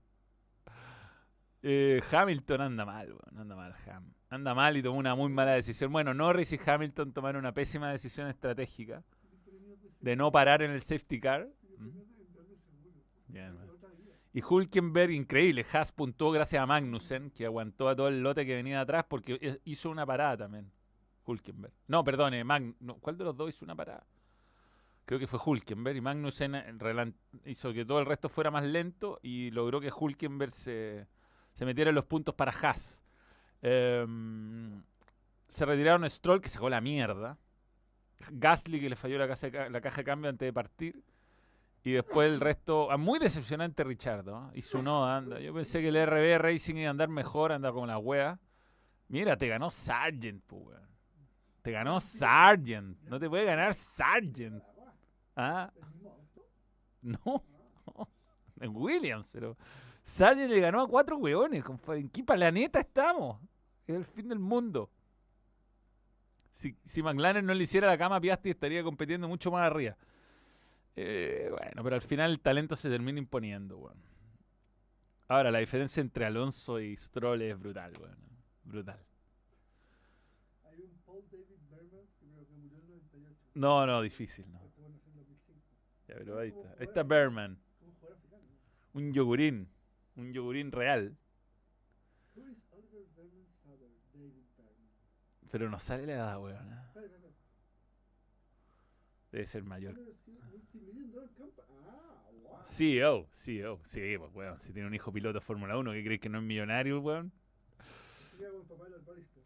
Eh, Hamilton anda mal, weón. Anda mal, Ham. Anda mal y tomó una muy mala decisión. Bueno, Norris y Hamilton tomaron una pésima decisión estratégica de no parar en el safety car. ¿Mm? Bien, weón. Y Hülkenberg, increíble. Haas puntuó gracias a Magnussen, que aguantó a todo el lote que venía de atrás porque hizo una parada también. Hülkenberg. No, perdón, eh, Mag- no, ¿cuál de los dos hizo una parada? Creo que fue Hülkenberg y Magnussen eh, relan- hizo que todo el resto fuera más lento y logró que Hülkenberg se, se metiera en los puntos para Haas. Eh, se retiraron Stroll, que sacó la mierda. Gasly, que le falló la, casa de ca- la caja de cambio antes de partir. Y después el resto, ah, muy decepcionante Richardo, ¿no? Y su no anda. Yo pensé que el R B Racing iba a andar mejor, andar como la wea. Mira, te ganó Sargent, pues, weón. Te ganó Sargent. No te puede ganar Sargent. ¿Ah? No. En Williams, pero Sargent le ganó a cuatro weones. compadre. ¿En qué planeta estamos? Es el fin del mundo. Si, si McLaren no le hiciera la cama a Piastri, estaría compitiendo mucho más arriba. Eh, bueno, pero al final el talento se termina imponiendo, weón. Ahora, la diferencia entre Alonso y Stroll es brutal, weón. Brutal. Hay un Paul David Berman que creo que murió en el noventa y ocho. No, no, difícil, no. Este bueno nació en dos mil cinco. Ya, pero ahí está. Ahí está Berman. Como jugador africano. Un yogurín. Un yogurín real. Who is Oliver Berman's father? David Berman. Pero no sale la edad, weón. ¿eh? Espera, espera, espera. Debe ser mayor. Oliver sí, multimillion dollar company. Ah, wow. C E O, C E O. Sí, pues, weón. Si tiene un hijo piloto de Fórmula uno, ¿qué crees que no es millonario, weón? Sería con papá del albarista.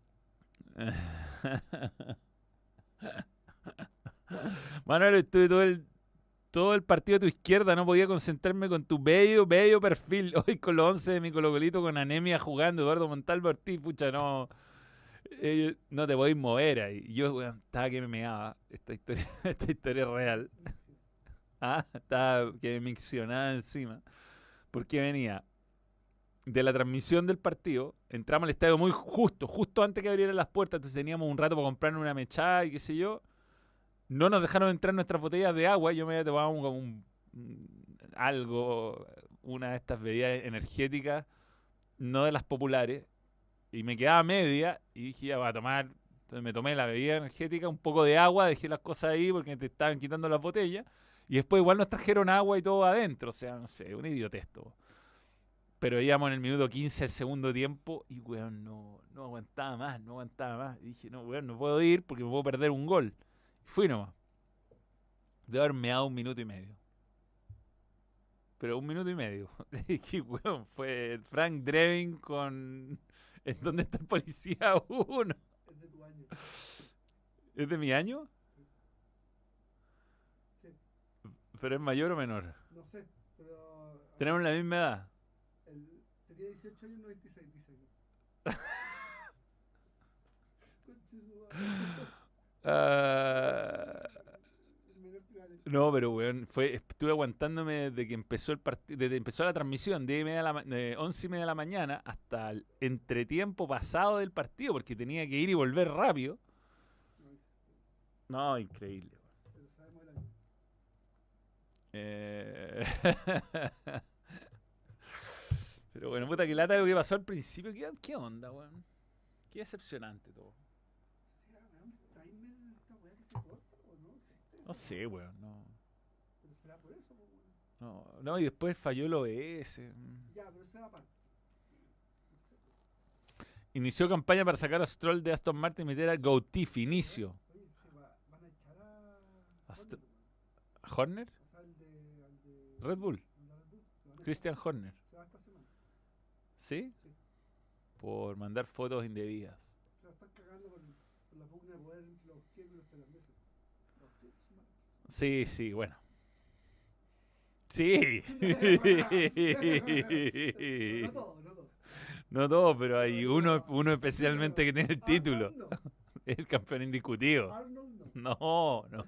Manuel, estuve todo el, todo el partido a tu izquierda, no podía concentrarme con tu bello, bello perfil. Hoy con los once de mi colocolito con anemia jugando, Eduardo Montalvo Ortiz, pucha, no, eh, no te podéis mover ahí. Y yo, weón, estaba que me meaba. Esta historia, esta historia es real. Ah, estaba que me miccionaba encima. Porque venía de la transmisión del partido, entramos al estadio muy justo, justo antes que abrieran las puertas, entonces teníamos un rato para comprar una mechada y qué sé yo. No nos dejaron entrar nuestras botellas de agua, yo me había tomado un, un- un- algo, una de estas bebidas energéticas, no de las populares, y me quedaba media, y dije, ya voy a tomar, entonces me tomé la bebida energética, un poco de agua, dejé las cosas ahí porque te estaban quitando las botellas, y después igual nos trajeron agua y todo adentro, o sea, no sé, un idiotez todo. Pero íbamos en el minuto quince del segundo tiempo y, weón, no, no aguantaba más, no aguantaba más. Y dije, no, weón, no puedo ir porque me puedo perder un gol. Y fui nomás. De haber meado un minuto y medio. Pero un minuto y medio. Y que, weón, fue Frank Drevin con... ¿En dónde está el policía uno? Es de tu año. ¿Es de mi año? Sí. ¿Pero es mayor o menor? No sé, pero. Tenemos la misma edad. El, tenía dieciocho años, noventa y seis, dice aquí. Conche su madre. Ah... El menor que vale. No, pero weón, fue, estuve aguantándome desde que empezó el partido, desde que empezó la transmisión, de, media de, la, ma- de once y media de la mañana hasta el entretiempo pasado del partido, porque tenía que ir y volver rápido. No, dice, No, increíble. pero sabemos el año. Eh... Pero bueno, puta, que lata lo que pasó al principio. ¿Qué, qué onda, weón? Qué decepcionante todo. ¿Será un timer esta weá que se corta o no? ¿Existe eso? No sé, weón. No, Pero será por eso, po, weón. no, no, y después falló el O B S. Ya, pero será aparte. Inició campaña para sacar a Stroll de Aston Martin y meter a Gautifi. Inicio. Oye, se va, van a echar a. Hasta- Horner, weón. ¿A Horner? O sea, el de. Al de Red Bull. al de Red Bull. Lo van a Christian echar. Horner. Se va esta semana. ¿Sí? Sí. Por mandar fotos indebidas. Se va a estar cagando con, con la pugna de poder entre los checos y los tailandeses. Los checos son malos. Sí, sí, bueno. Sí. Pero no todo, no todo. No todo, pero hay uno, uno especialmente que tiene el título. Arnold Es el campeón indiscutido. no. Arnold no. No, no.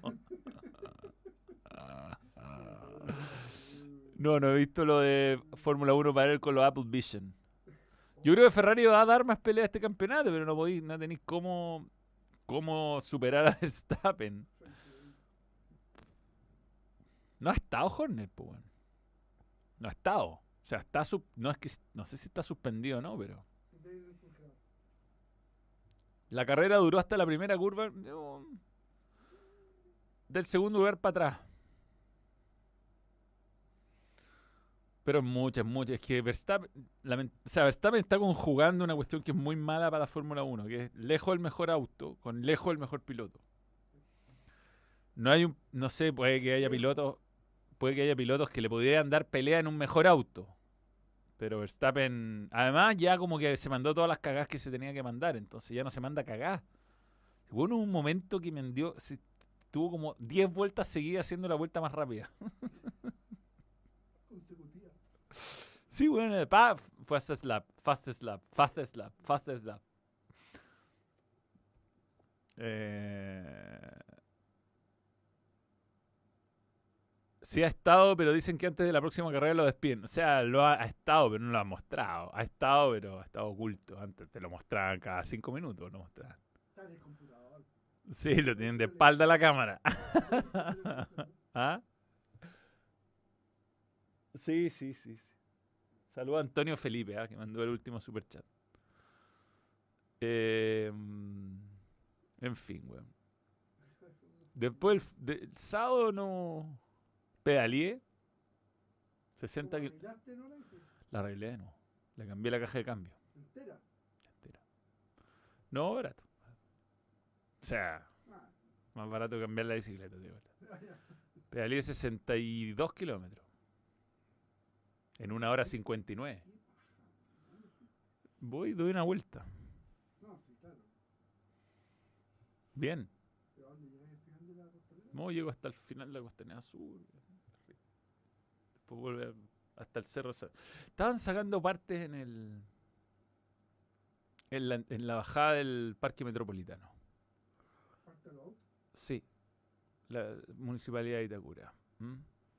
No, no he visto lo de Fórmula uno para él con los Apple Vision. Yo creo que Ferrari va a dar más pelea a este campeonato, pero no podéis, no tenéis cómo, cómo superar a Verstappen. No ha estado Horner, pues, weón. No ha estado. O sea, está sub- no es que no sé si está suspendido o no, pero la carrera duró hasta la primera curva, no, del segundo lugar para atrás. Pero es mucho, es mucho. Es que Verstappen, lament- o sea, Verstappen está conjugando una cuestión que es muy mala para la Fórmula uno, que es lejos el mejor auto, con lejos el mejor piloto. No hay un, no sé, puede que haya pilotos, puede que haya pilotos que le pudieran dar pelea en un mejor auto. Pero Verstappen, además ya como que se mandó todas las cagadas que se tenía que mandar, entonces ya no se manda cagadas. Hubo un momento que mendió, se, tuvo como diez vueltas seguidas haciendo la vuelta más rápida. consecutiva. Sí, bueno, eh, pa, fastest lap, fastest lap, fastest lap, fastest lap. Eh... Sí ha estado, pero dicen que antes de la próxima carrera lo despiden. O sea, lo ha, ha estado, pero no lo ha mostrado. Ha estado, pero ha estado oculto. Antes te lo mostraban cada cinco minutos, lo mostraban. Está en el computador. Sí, lo tienen de espalda a la cámara. ¿Ah? Sí, sí, sí, sí. Saluda a Antonio Felipe, ¿ah? Que mandó el último superchat. Eh, en fin, weón. Después el, de- el sábado no pedaleé. sesenta ¿Cómo kil- arreglaste, no la hice? La arreglé, no. Le cambié la caja de cambio. ¿Entera? Entera. No, barato. O sea, Ah, más barato que cambiar la bicicleta, tío. ah, ya. Pedaleé sesenta y dos kilómetros. En una hora cincuenta y nueve. Voy y doy una vuelta. No, sí, claro. Bien. ¿Pero a dónde llegáis al final de la costanera? No, llego hasta el final de la Costanera Sur. Después vuelve hasta el Cerro. Sa- Estaban sacando partes en el. En la, en la bajada del Parque Metropolitano. ¿Parte de los autos? Sí. La Municipalidad de Itacura. ¿Mm?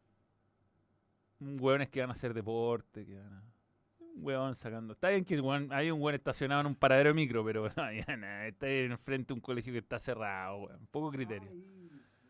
Un hueones que van a hacer deporte, que van a. Un hueón sacando. Está bien que el hueón- hay un hueón estacionado en un paradero de micro, pero no, ya nada, está ahí enfrente de un colegio que está cerrado, hueón. Poco criterio. Ahí.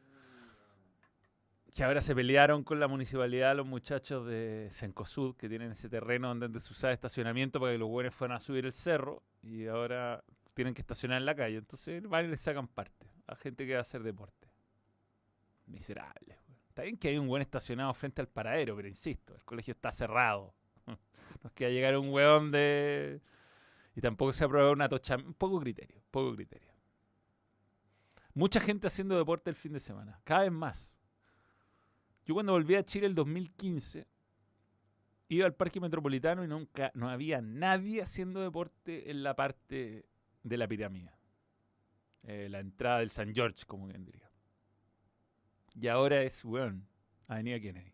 Que ahora se pelearon con la municipalidad los muchachos de Cencosud, que tienen ese terreno donde antes se usaba estacionamiento para que los hueones fueran a subir el cerro, y ahora tienen que estacionar en la calle. Entonces van y les sacan parte a gente que va a hacer deporte. Miserables, weón. Está bien que hay un hueón estacionado frente al paradero, pero insisto, el colegio está cerrado. No es que va a llegar un hueón de... Y tampoco se aprueba una tocha... Poco criterio, poco criterio. Mucha gente haciendo deporte el fin de semana, cada vez más. Yo cuando volví a Chile el dos mil quince, iba al Parque Metropolitano y nunca, no había nadie haciendo deporte en la parte de la pirámide. Eh, la entrada del San George, como bien diría. Y ahora es, weón, Avenida Kennedy.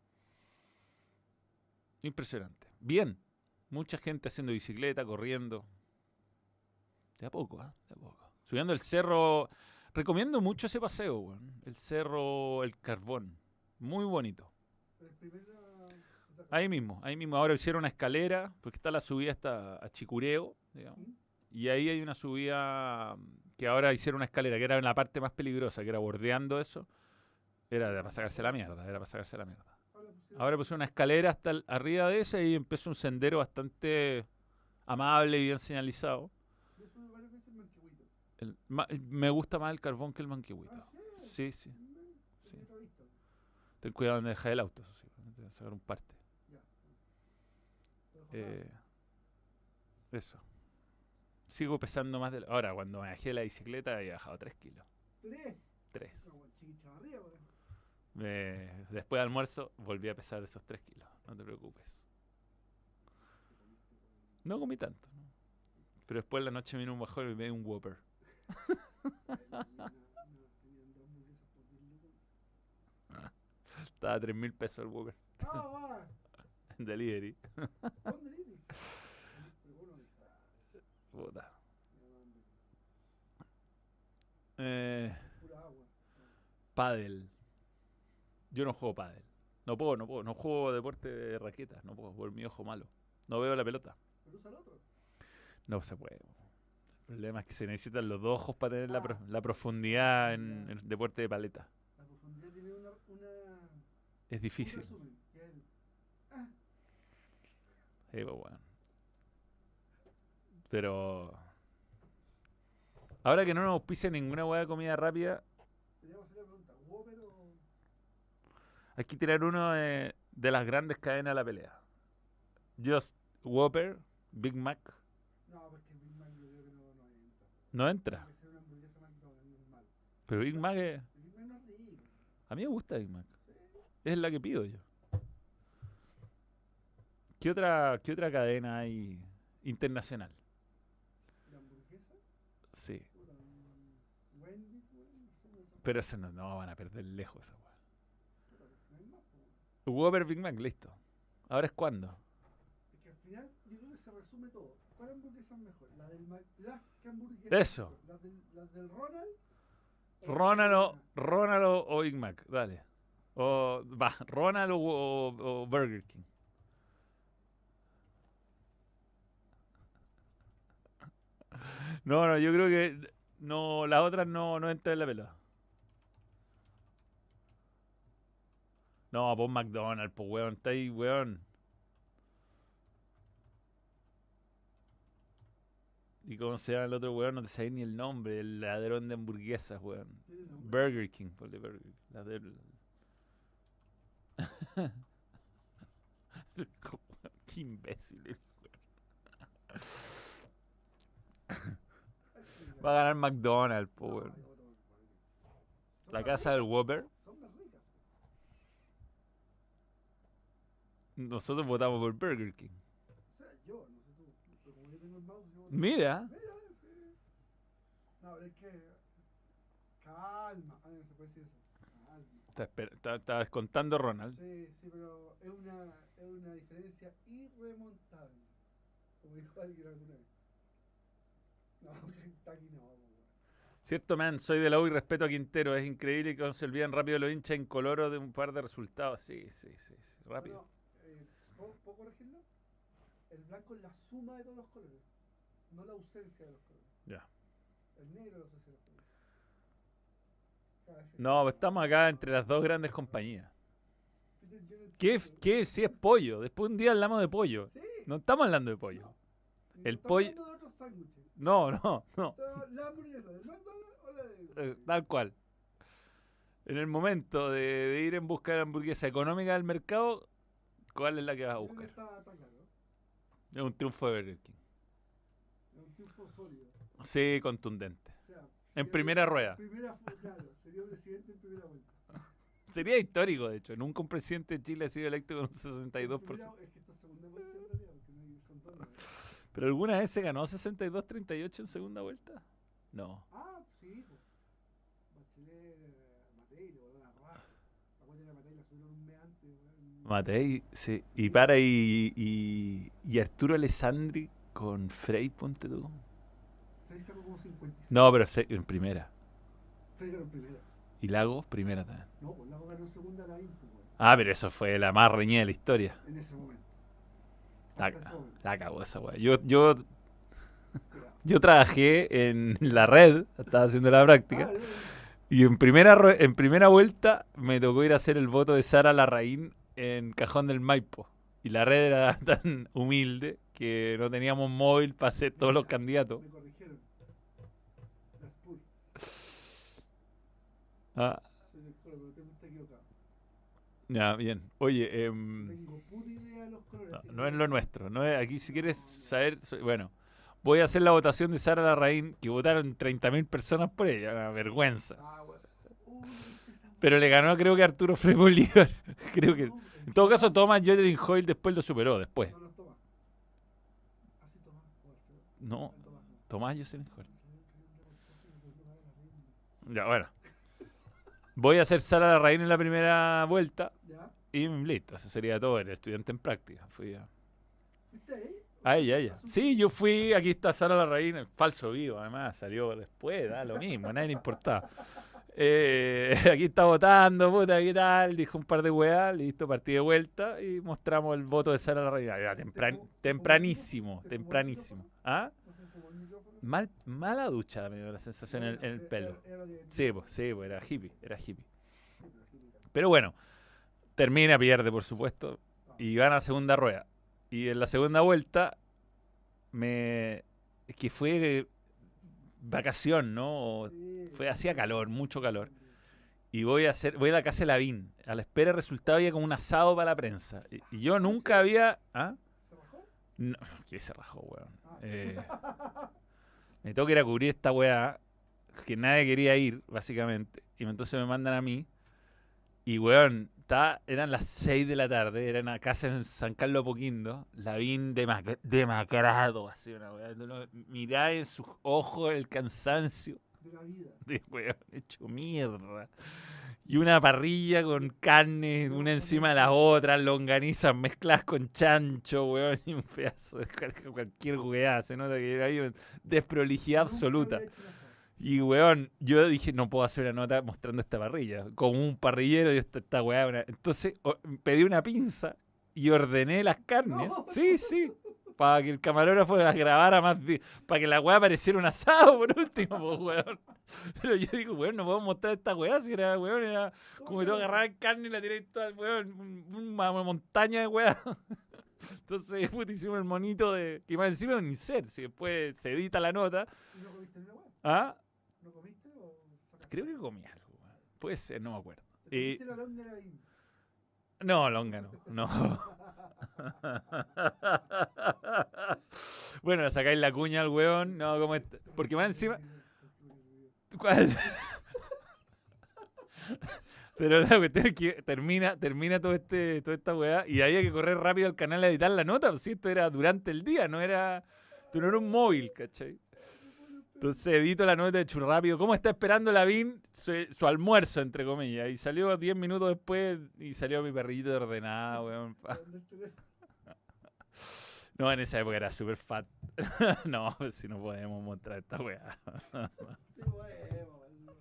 Impresionante. Bien. Mucha gente haciendo bicicleta, corriendo. De a poco, ¿ah? De a poco. Subiendo el cerro. Recomiendo mucho ese paseo, weón. El cerro El Carbón. Muy bonito. El primer, ah, Ahí mismo, ahí mismo. Ahora hicieron una escalera, porque está la subida hasta a Chicureo, digamos. ¿Mm? Y ahí hay una subida que ahora hicieron una escalera, que era en la parte más peligrosa, que era bordeando eso. Era para sacarse la mierda, era para sacarse la mierda. Ahora pusieron- Ahora puse una escalera hasta el- arriba de esa y empezó un sendero bastante amable y bien señalizado. Yo sube varias veces Manquehuito. El- ma- me gusta más el carbón que el manquehuita. Ah, Sí, sí. sí. Mm, Sí. tenía otra vista. Ten cuidado donde dejas el auto, eso sí. Te va a sacar un parte. Ya. Lo dejo acá. Eh, eso. Sigo pesando más de... la- Ahora, cuando me bajé de la bicicleta, había bajado tres kilos. Tres. tres. No, bueno, chiquicha arriba, weón. Me- Después de almuerzo, volví a pesar esos tres kilos. No te preocupes. No comí tanto, ¿no? Pero después en la noche vino un bajón y me di un Whopper. Estaba a tres mil pesos el Whopper Ah, va. en delivery. ¿Dónde vive? Pero bueno, esa- Puta. Eh, pura agua. pádel. Yo no juego pádel. No puedo, no puedo. No juego deporte de raquetas. No puedo, por mi ojo malo. No veo la pelota. Pero usa el otro. No se puede. El problema es que se necesitan los dos ojos para tener la, pro- la profundidad en el deporte de paleta. La profundidad tiene una, una Es un difícil. resumen, que es el- ah, Sí, pues, bueno. Pero ahora que no nos auspicia ninguna hueá de comida rápida, Teníamos que hacer la pregunta, ¿Whopper o...? hay que tirar uno de, de las grandes cadenas de la pelea. Just Whopper, Big Mac, No, porque el Big Mac yo creo que no, no entra. no entra. Tiene que ser una hamburguesa McDonald's normal. Pero Big Mac es... El Big Mac no es rico. A mí me gusta Big Mac. Sí. Es la que pido yo. ¿Qué otra, qué otra cadena hay internacional? ¿La hamburguesa? Sí. Puta, un Wendy's, weón, no sé, no sé. Pero esa no, no van a perder lejos esa hueá. Puta, no hay más, po. Whopper, Big Mac, listo. Ahora es cuando. Es que al final yo creo que se resume todo. ¿Cuál hamburguesa es mejor? ¿La del Mac... ¿Las que hamburguesas? Eso. mejor? ¿Las del, las del Ronald? ¿O Ronald o, las de- Ronald o, o Big Mac, dale. O, va, Ronald o, o- o Burger King. No, no, yo creo que no, las otras no, no entran en la pelota. No, pon McDonald's, pues weón, está ahí, weón. ¿Y cómo se llama el otro weón? No te sabes ni el nombre, el ladrón de hamburguesas, weón. ¿Tiene nombre? Burger King, ponle Burger King. La del... Qué imbécil. eh. Va a ganar McDonald's, po, No, weón. yo voto por Burger King. Son La más casa del ricas, Whopper. Son más ricas. Nosotros votamos por Burger King. O sea, yo, no sé tú. Pero como yo tengo el mouse, yo voto. Mira. Mira, sí. No, pero es que. Calma. Ah, no se puede decir eso. Calma. Está, esper- está- está descontando Ronald. Sí, sí, pero es una, es una diferencia irremontable. Como dijo alguien alguna vez. No, Kentucky no, po, weón. Cierto, man, soy de la U y respeto a Quintero. Es increíble que se olviden rápido los hinchas en coloro de un par de resultados. Sí, sí, sí, sí. Rápido. Bueno, eh, ¿puedo, ¿puedo corregirlo? El blanco es la suma de todos los colores, no la ausencia de los colores. Ya. El negro es la ausencia de los colores. Cada vez- No, pues estamos acá entre las dos grandes compañías. Peter Jenner ¿Qué, Pollo. qué si es pollo? Después un día hablamos de pollo. Sí. No estamos hablando de pollo. No el estamos pollo- hablando de otros sándwiches. No, no, no. Estamos- La hamburguesa del McDonald's o la de... Eh, tal cual. En el momento de, de ir en busca de la hamburguesa económica del mercado, ¿cuál es la que vas a Yo creo que buscar? está, está claro. Es un triunfo de Burger King. Es un triunfo sólido. Sí, contundente. O sea, En sería primera pre- rueda. Primera, fu- claro, sería presidente en primera vuelta. Sería histórico, de hecho. Nunca un presidente de Chile ha sido electo con un sesenta y dos por ciento. Primera- Es que esta segunda vuelta en realidad, porque no hay control. ¿Pero alguna vez se ganó sesenta y dos treinta y ocho en segunda vuelta? No. Ah, sí, pues. Bachelet, Matei, le voló la raja. Acuérdate que a Matei la subieron un mes antes, weón. Matei, sí. Y para y, y, y Arturo Alessandri con Frey, ponte tú. Frey sacó como cincuenta y seis. No, pero se- en primera. Frey ganó en primera. Y Lagos, primera también. No, pues Lago ganó en segunda la Inco, weón. Ah, pero eso fue la más reñida de la historia. En ese momento. La, Hasta ese momento. la cagó esa weá. Yo, yo, Cuidado. yo trabajé en la red, estaba haciendo la práctica, Ah, no, no. Y en primera, rue- en primera vuelta me tocó ir a hacer el voto de Sara Larraín en Cajón del Maipo. Y la red era tan humilde que no teníamos móvil para hacer todos los candidatos. Me corrigieron. Las Pur. Ah, Soy del Colo, pero tengo está equivocado. ya, bien. Oye, No em, tengo puta idea de los colores. no, así no que- es lo nuestro. No es, aquí si quieres saber... soy- bueno, voy a hacer la votación de Sara Larraín, que votaron treinta mil personas por ella. Una vergüenza. Ah, bueno. Uy, ¿viste esa Pero le ganó creo que Arturo Frei Bolívar. Creo que... No, En todo caso, Thomas Jodlin Hoyle después lo superó, después. No, no, toma. Así toma. No, Toma. Tomás Jodlin Hoyle. Ya, bueno. Voy a hacer Sara Larraín en la primera vuelta ¿Ya? y listo, eso sería todo. Era estudiante en práctica. Fui a... ¿Viste ahí? a ella, a ella. Sí, yo fui, aquí está Sara Larraín, el falso vivo, además, salió después, da lo mismo, a nadie le importaba. Eh, aquí está votando, puta, ¿qué tal? Dijo un par de weas, listo, partí de vuelta y mostramos el voto de Sara Larraín. Ya, tempran- tempranísimo, tempranísimo. ¿Ah? ¿No se fumó el micrófono? Mal, mala ducha me dio la sensación en, en el pelo. Era- era de- Sí, pues, sí, pues, era hippie, era hippie. Sí, pero sí, mira. Pero bueno, termina, pierde, por supuesto, y gana segunda rueda. Y en la segunda vuelta, me es que fue vacación, ¿no? O Sí, fue, hacía calor, mucho calor. Y voy a hacer, voy a la casa de Lavín. A la espera del resultado había como un asado para la prensa. Y, y yo nunca había... ¿Ah? ¿Se bajó? No, ¿qué se rajó, weón? Ah. Eh, me toca ir a cubrir esta weá que nadie quería ir, básicamente. Y entonces me mandan a mí. Y, weón, ta- eran las seis de la tarde. Era una casa en San Carlos Apoquindo. Lavín demac- demacrado, así una weá. Tú lo- Mirá en sus ojos el cansancio. De la vida. De weón, hecho mierda. Y una parrilla con carne, una encima de las otras, longanizas mezcladas con chancho, weón, y un pedazo de cual- cualquier weá. Se nota que hay desprolijidad Nunca absoluta. había hecho una cosa. Y weón, yo dije, no puedo hacer una nota mostrando esta parrilla. Como un parrillero, y esta, esta weá. una- Entonces o- pedí una pinza y ordené las carnes. No. Sí, sí. Para que el camarógrafo las grabara más bien. Para que la weá pareciera un asado por último, pues, weón. Pero yo digo, weón, no puedo mostrar esta weá. Si era, weón, era como que tengo que agarrar carne y la tiré toda al weón. un- Una, una montaña de weá. Entonces, puta, hicimos el monito de. Que más encima es un insert. Si después se edita la nota. ¿Y no comiste ni una hueá? ¿Ah? ¿No comiste o sacaste? Creo que comí algo, weón. Puede ser, no me acuerdo. ¿Te Y- comiste la longa de la Bim? No, longa no. No. Bueno, le sacáis la cuña al weón. No, como este. Porque más encima. ¿Cuál? Pero la cuestión es que termina, termina todo este, toda esta weá y había que correr rápido al canal a editar la nota. Pues si esto era durante el día, no era. Esto no era un móvil, ¿cachai? Entonces edito la nota de hecho rápido. ¿Cómo está esperando Lavín su, su almuerzo, entre comillas? Y salió diez minutos después y salió mi perrito de ordenada, weón. ¿Dónde el teléfono? No, en esa época era super fat. No, pues si no podemos mostrar esta weá. Sí, huevo, huevo.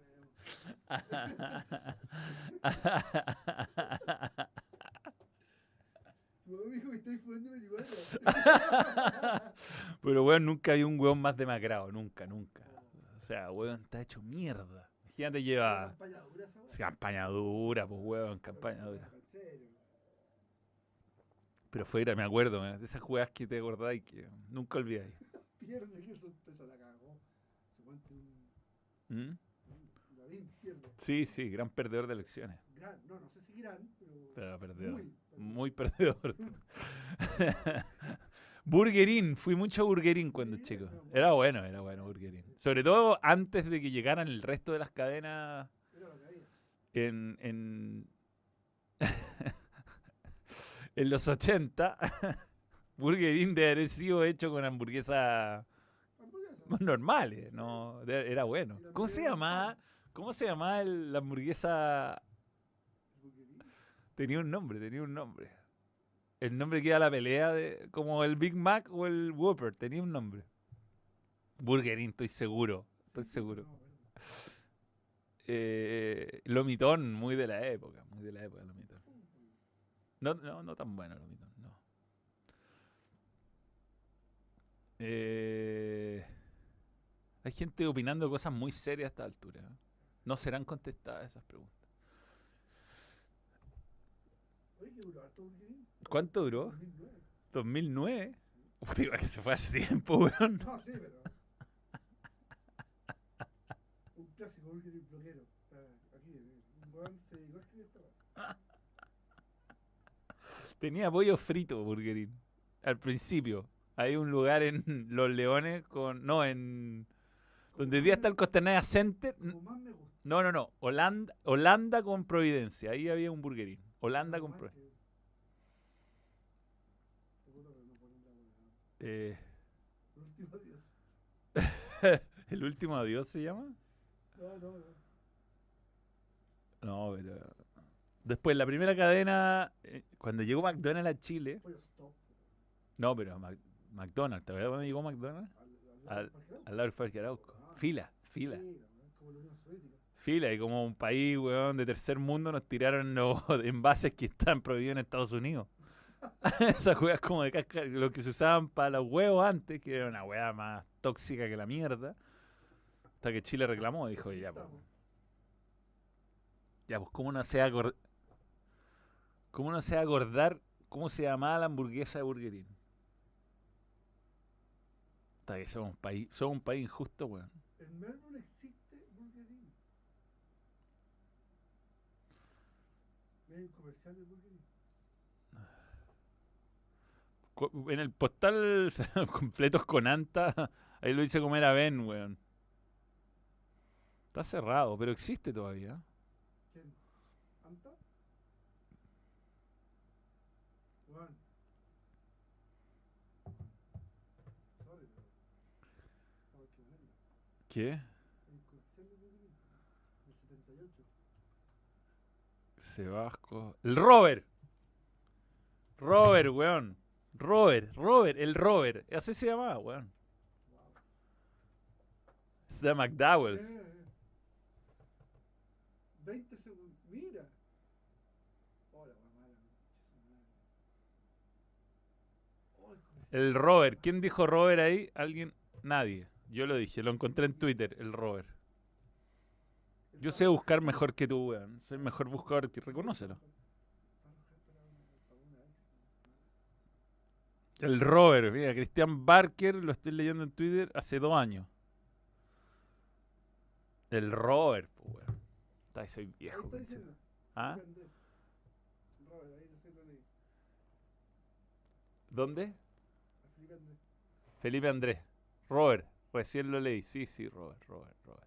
Tu mamá me dijo que estáis fumando marihuana. Pero weón, nunca había un weón más demacrado, nunca, nunca. O sea, weón, está hecho mierda. Imagínate, lleva Campaña dura esa hueá. campaña dura, pues weón, campaña dura. En serio. Pero fue, me acuerdo, de esas weas que te acordáis que nunca olvidáis. Pierde que sorpresa la cagó. Se cuenta un. ¿Mm? La Bim pierde. Sí, sí, gran perdedor de elecciones. Gran, no, no sé si gran, pero. Pero perdedor. Muy. Muy perdedor. Burgerín, fui mucho a Burgerín cuando Sí, chico. era bueno. Era bueno, era bueno Burgerín. Sobre todo antes de que llegaran el resto de las cadenas Era lo que había. en, en, en los ochenta. Burgerín debe haber sido hecho con hamburguesas Hamburguesa. normales, no, de- era bueno. Y la ¿Cómo se hamburguesa llamaba? ¿Cómo se llamaba el- la hamburguesa? Burgerín. Tenía un nombre, tenía un nombre. El nombre que iba a la pelea, de, como el Big Mac o el Whopper, tenía un nombre. Burgerín, estoy seguro, estoy seguro. No, bueno. Eh, Lomitón, muy de la época, muy de la época Lomitón. No, no, no tan bueno Lomitón, no. Eh, hay gente opinando cosas muy serias a esta altura. ¿Eh? No serán contestadas esas preguntas. Oye, que duró harto Burger King. ¿Cuánto duró? dos mil nueve. ¿dos mil nueve? Uf, digo que se fue hace tiempo, weón. No, sí, pero. Un clásico Burger King bloguero. Está aquí, eh, un weón se dedicó a escribir esta weá. Tenía pollo frito Burger King. Al principio. Hay un lugar en Los Leones con... No, en... Donde hoy día está el Costanera Center. Como más me gusta. No, no, no. Holanda, Holanda con Providencia. Ahí había un Burger King. Holanda Como con más Providencia. que- Seguro que no ponen la weá. Eh, El último adiós. ¿El último adiós se llama? No, no, no. No, pero... Después, la primera cadena... eh, cuando llegó McDonald's a Chile... Pollo stop. No, pero Mac- McDonald's. ¿Te acuerdas cuando llegó McDonald's? Al, Al- Parque Arauco. Al lado del Parque Arauco. Fila, fila. Sí, la weá, como la Unión Soviética. Fila, y como un país, weón, de tercer mundo nos tiraron los envases que están prohibidos en Estados Unidos. Esas weas como de casca, lo que se usaban para los huevos antes, que era una wea más tóxica que la mierda. Hasta que Chile reclamó, dijo, ya, pues. Ya, pues, ¿cómo no se va a acordar? ¿Cómo no se va a acordar cómo se llamaba la hamburguesa de Burger King? Hasta que somos un país, somos un país injusto, weón. En Melbourne existe Burger King. Hay un comercial de Burger King. Co- En el postal completos con Anta, ahí lo hice comer a Ben, weón. Está cerrado, pero existe todavía. ¿Quién? ¿Anta? Juan. Sorry, pero. Estaba que ponerla. ¿Qué? Hay un comercial de Burger King. Del setenta y ocho. Sebasco. El Robert. Robert, weón. Robert, Robert, el Robert. Así se llamaba, weón. Wow. Es de McDowell's. Eh, eh. veinte segundos. Mira. Hola, mamá. Oh, el comercial. El Robert. ¿Quién dijo Robert ahí? ¿Alguien? Nadie. Yo lo dije, lo encontré en Twitter, el Robert. Yo sé buscar mejor que tú, weón. Soy mejor buscador que reconócelo. El Robert, mira, Christian Barker, lo estoy leyendo en Twitter hace dos años. El Robert, pues, weón. Ay, soy Ahí viejo, está conche- diciendo. ¿Ah? Felipe Andrés. Robert, ahí recién lo leí. ¿Dónde? A Felipe Andrés. Felipe Andrés. Robert, recién lo leí. Sí, sí, Robert, Robert, Robert.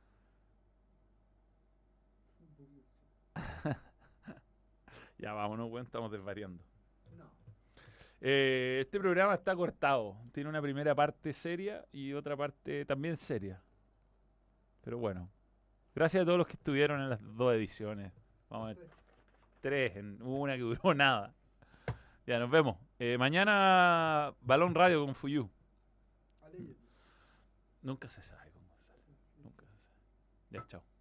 Un poquito. Ya vámonos, weón, estamos desvariando. No. Eh, este programa está cortado. Tiene una primera parte seria y otra parte también seria. Pero bueno. Gracias a todos los que estuvieron en las dos ediciones. Vamos a ver. Tres, en una que duró nada. Ya, nos vemos. Eh, mañana, Balón Radio con Fuyu. A Legend. Nunca se sabe con Gonzalo. Nunca se sabe. Ya, chao.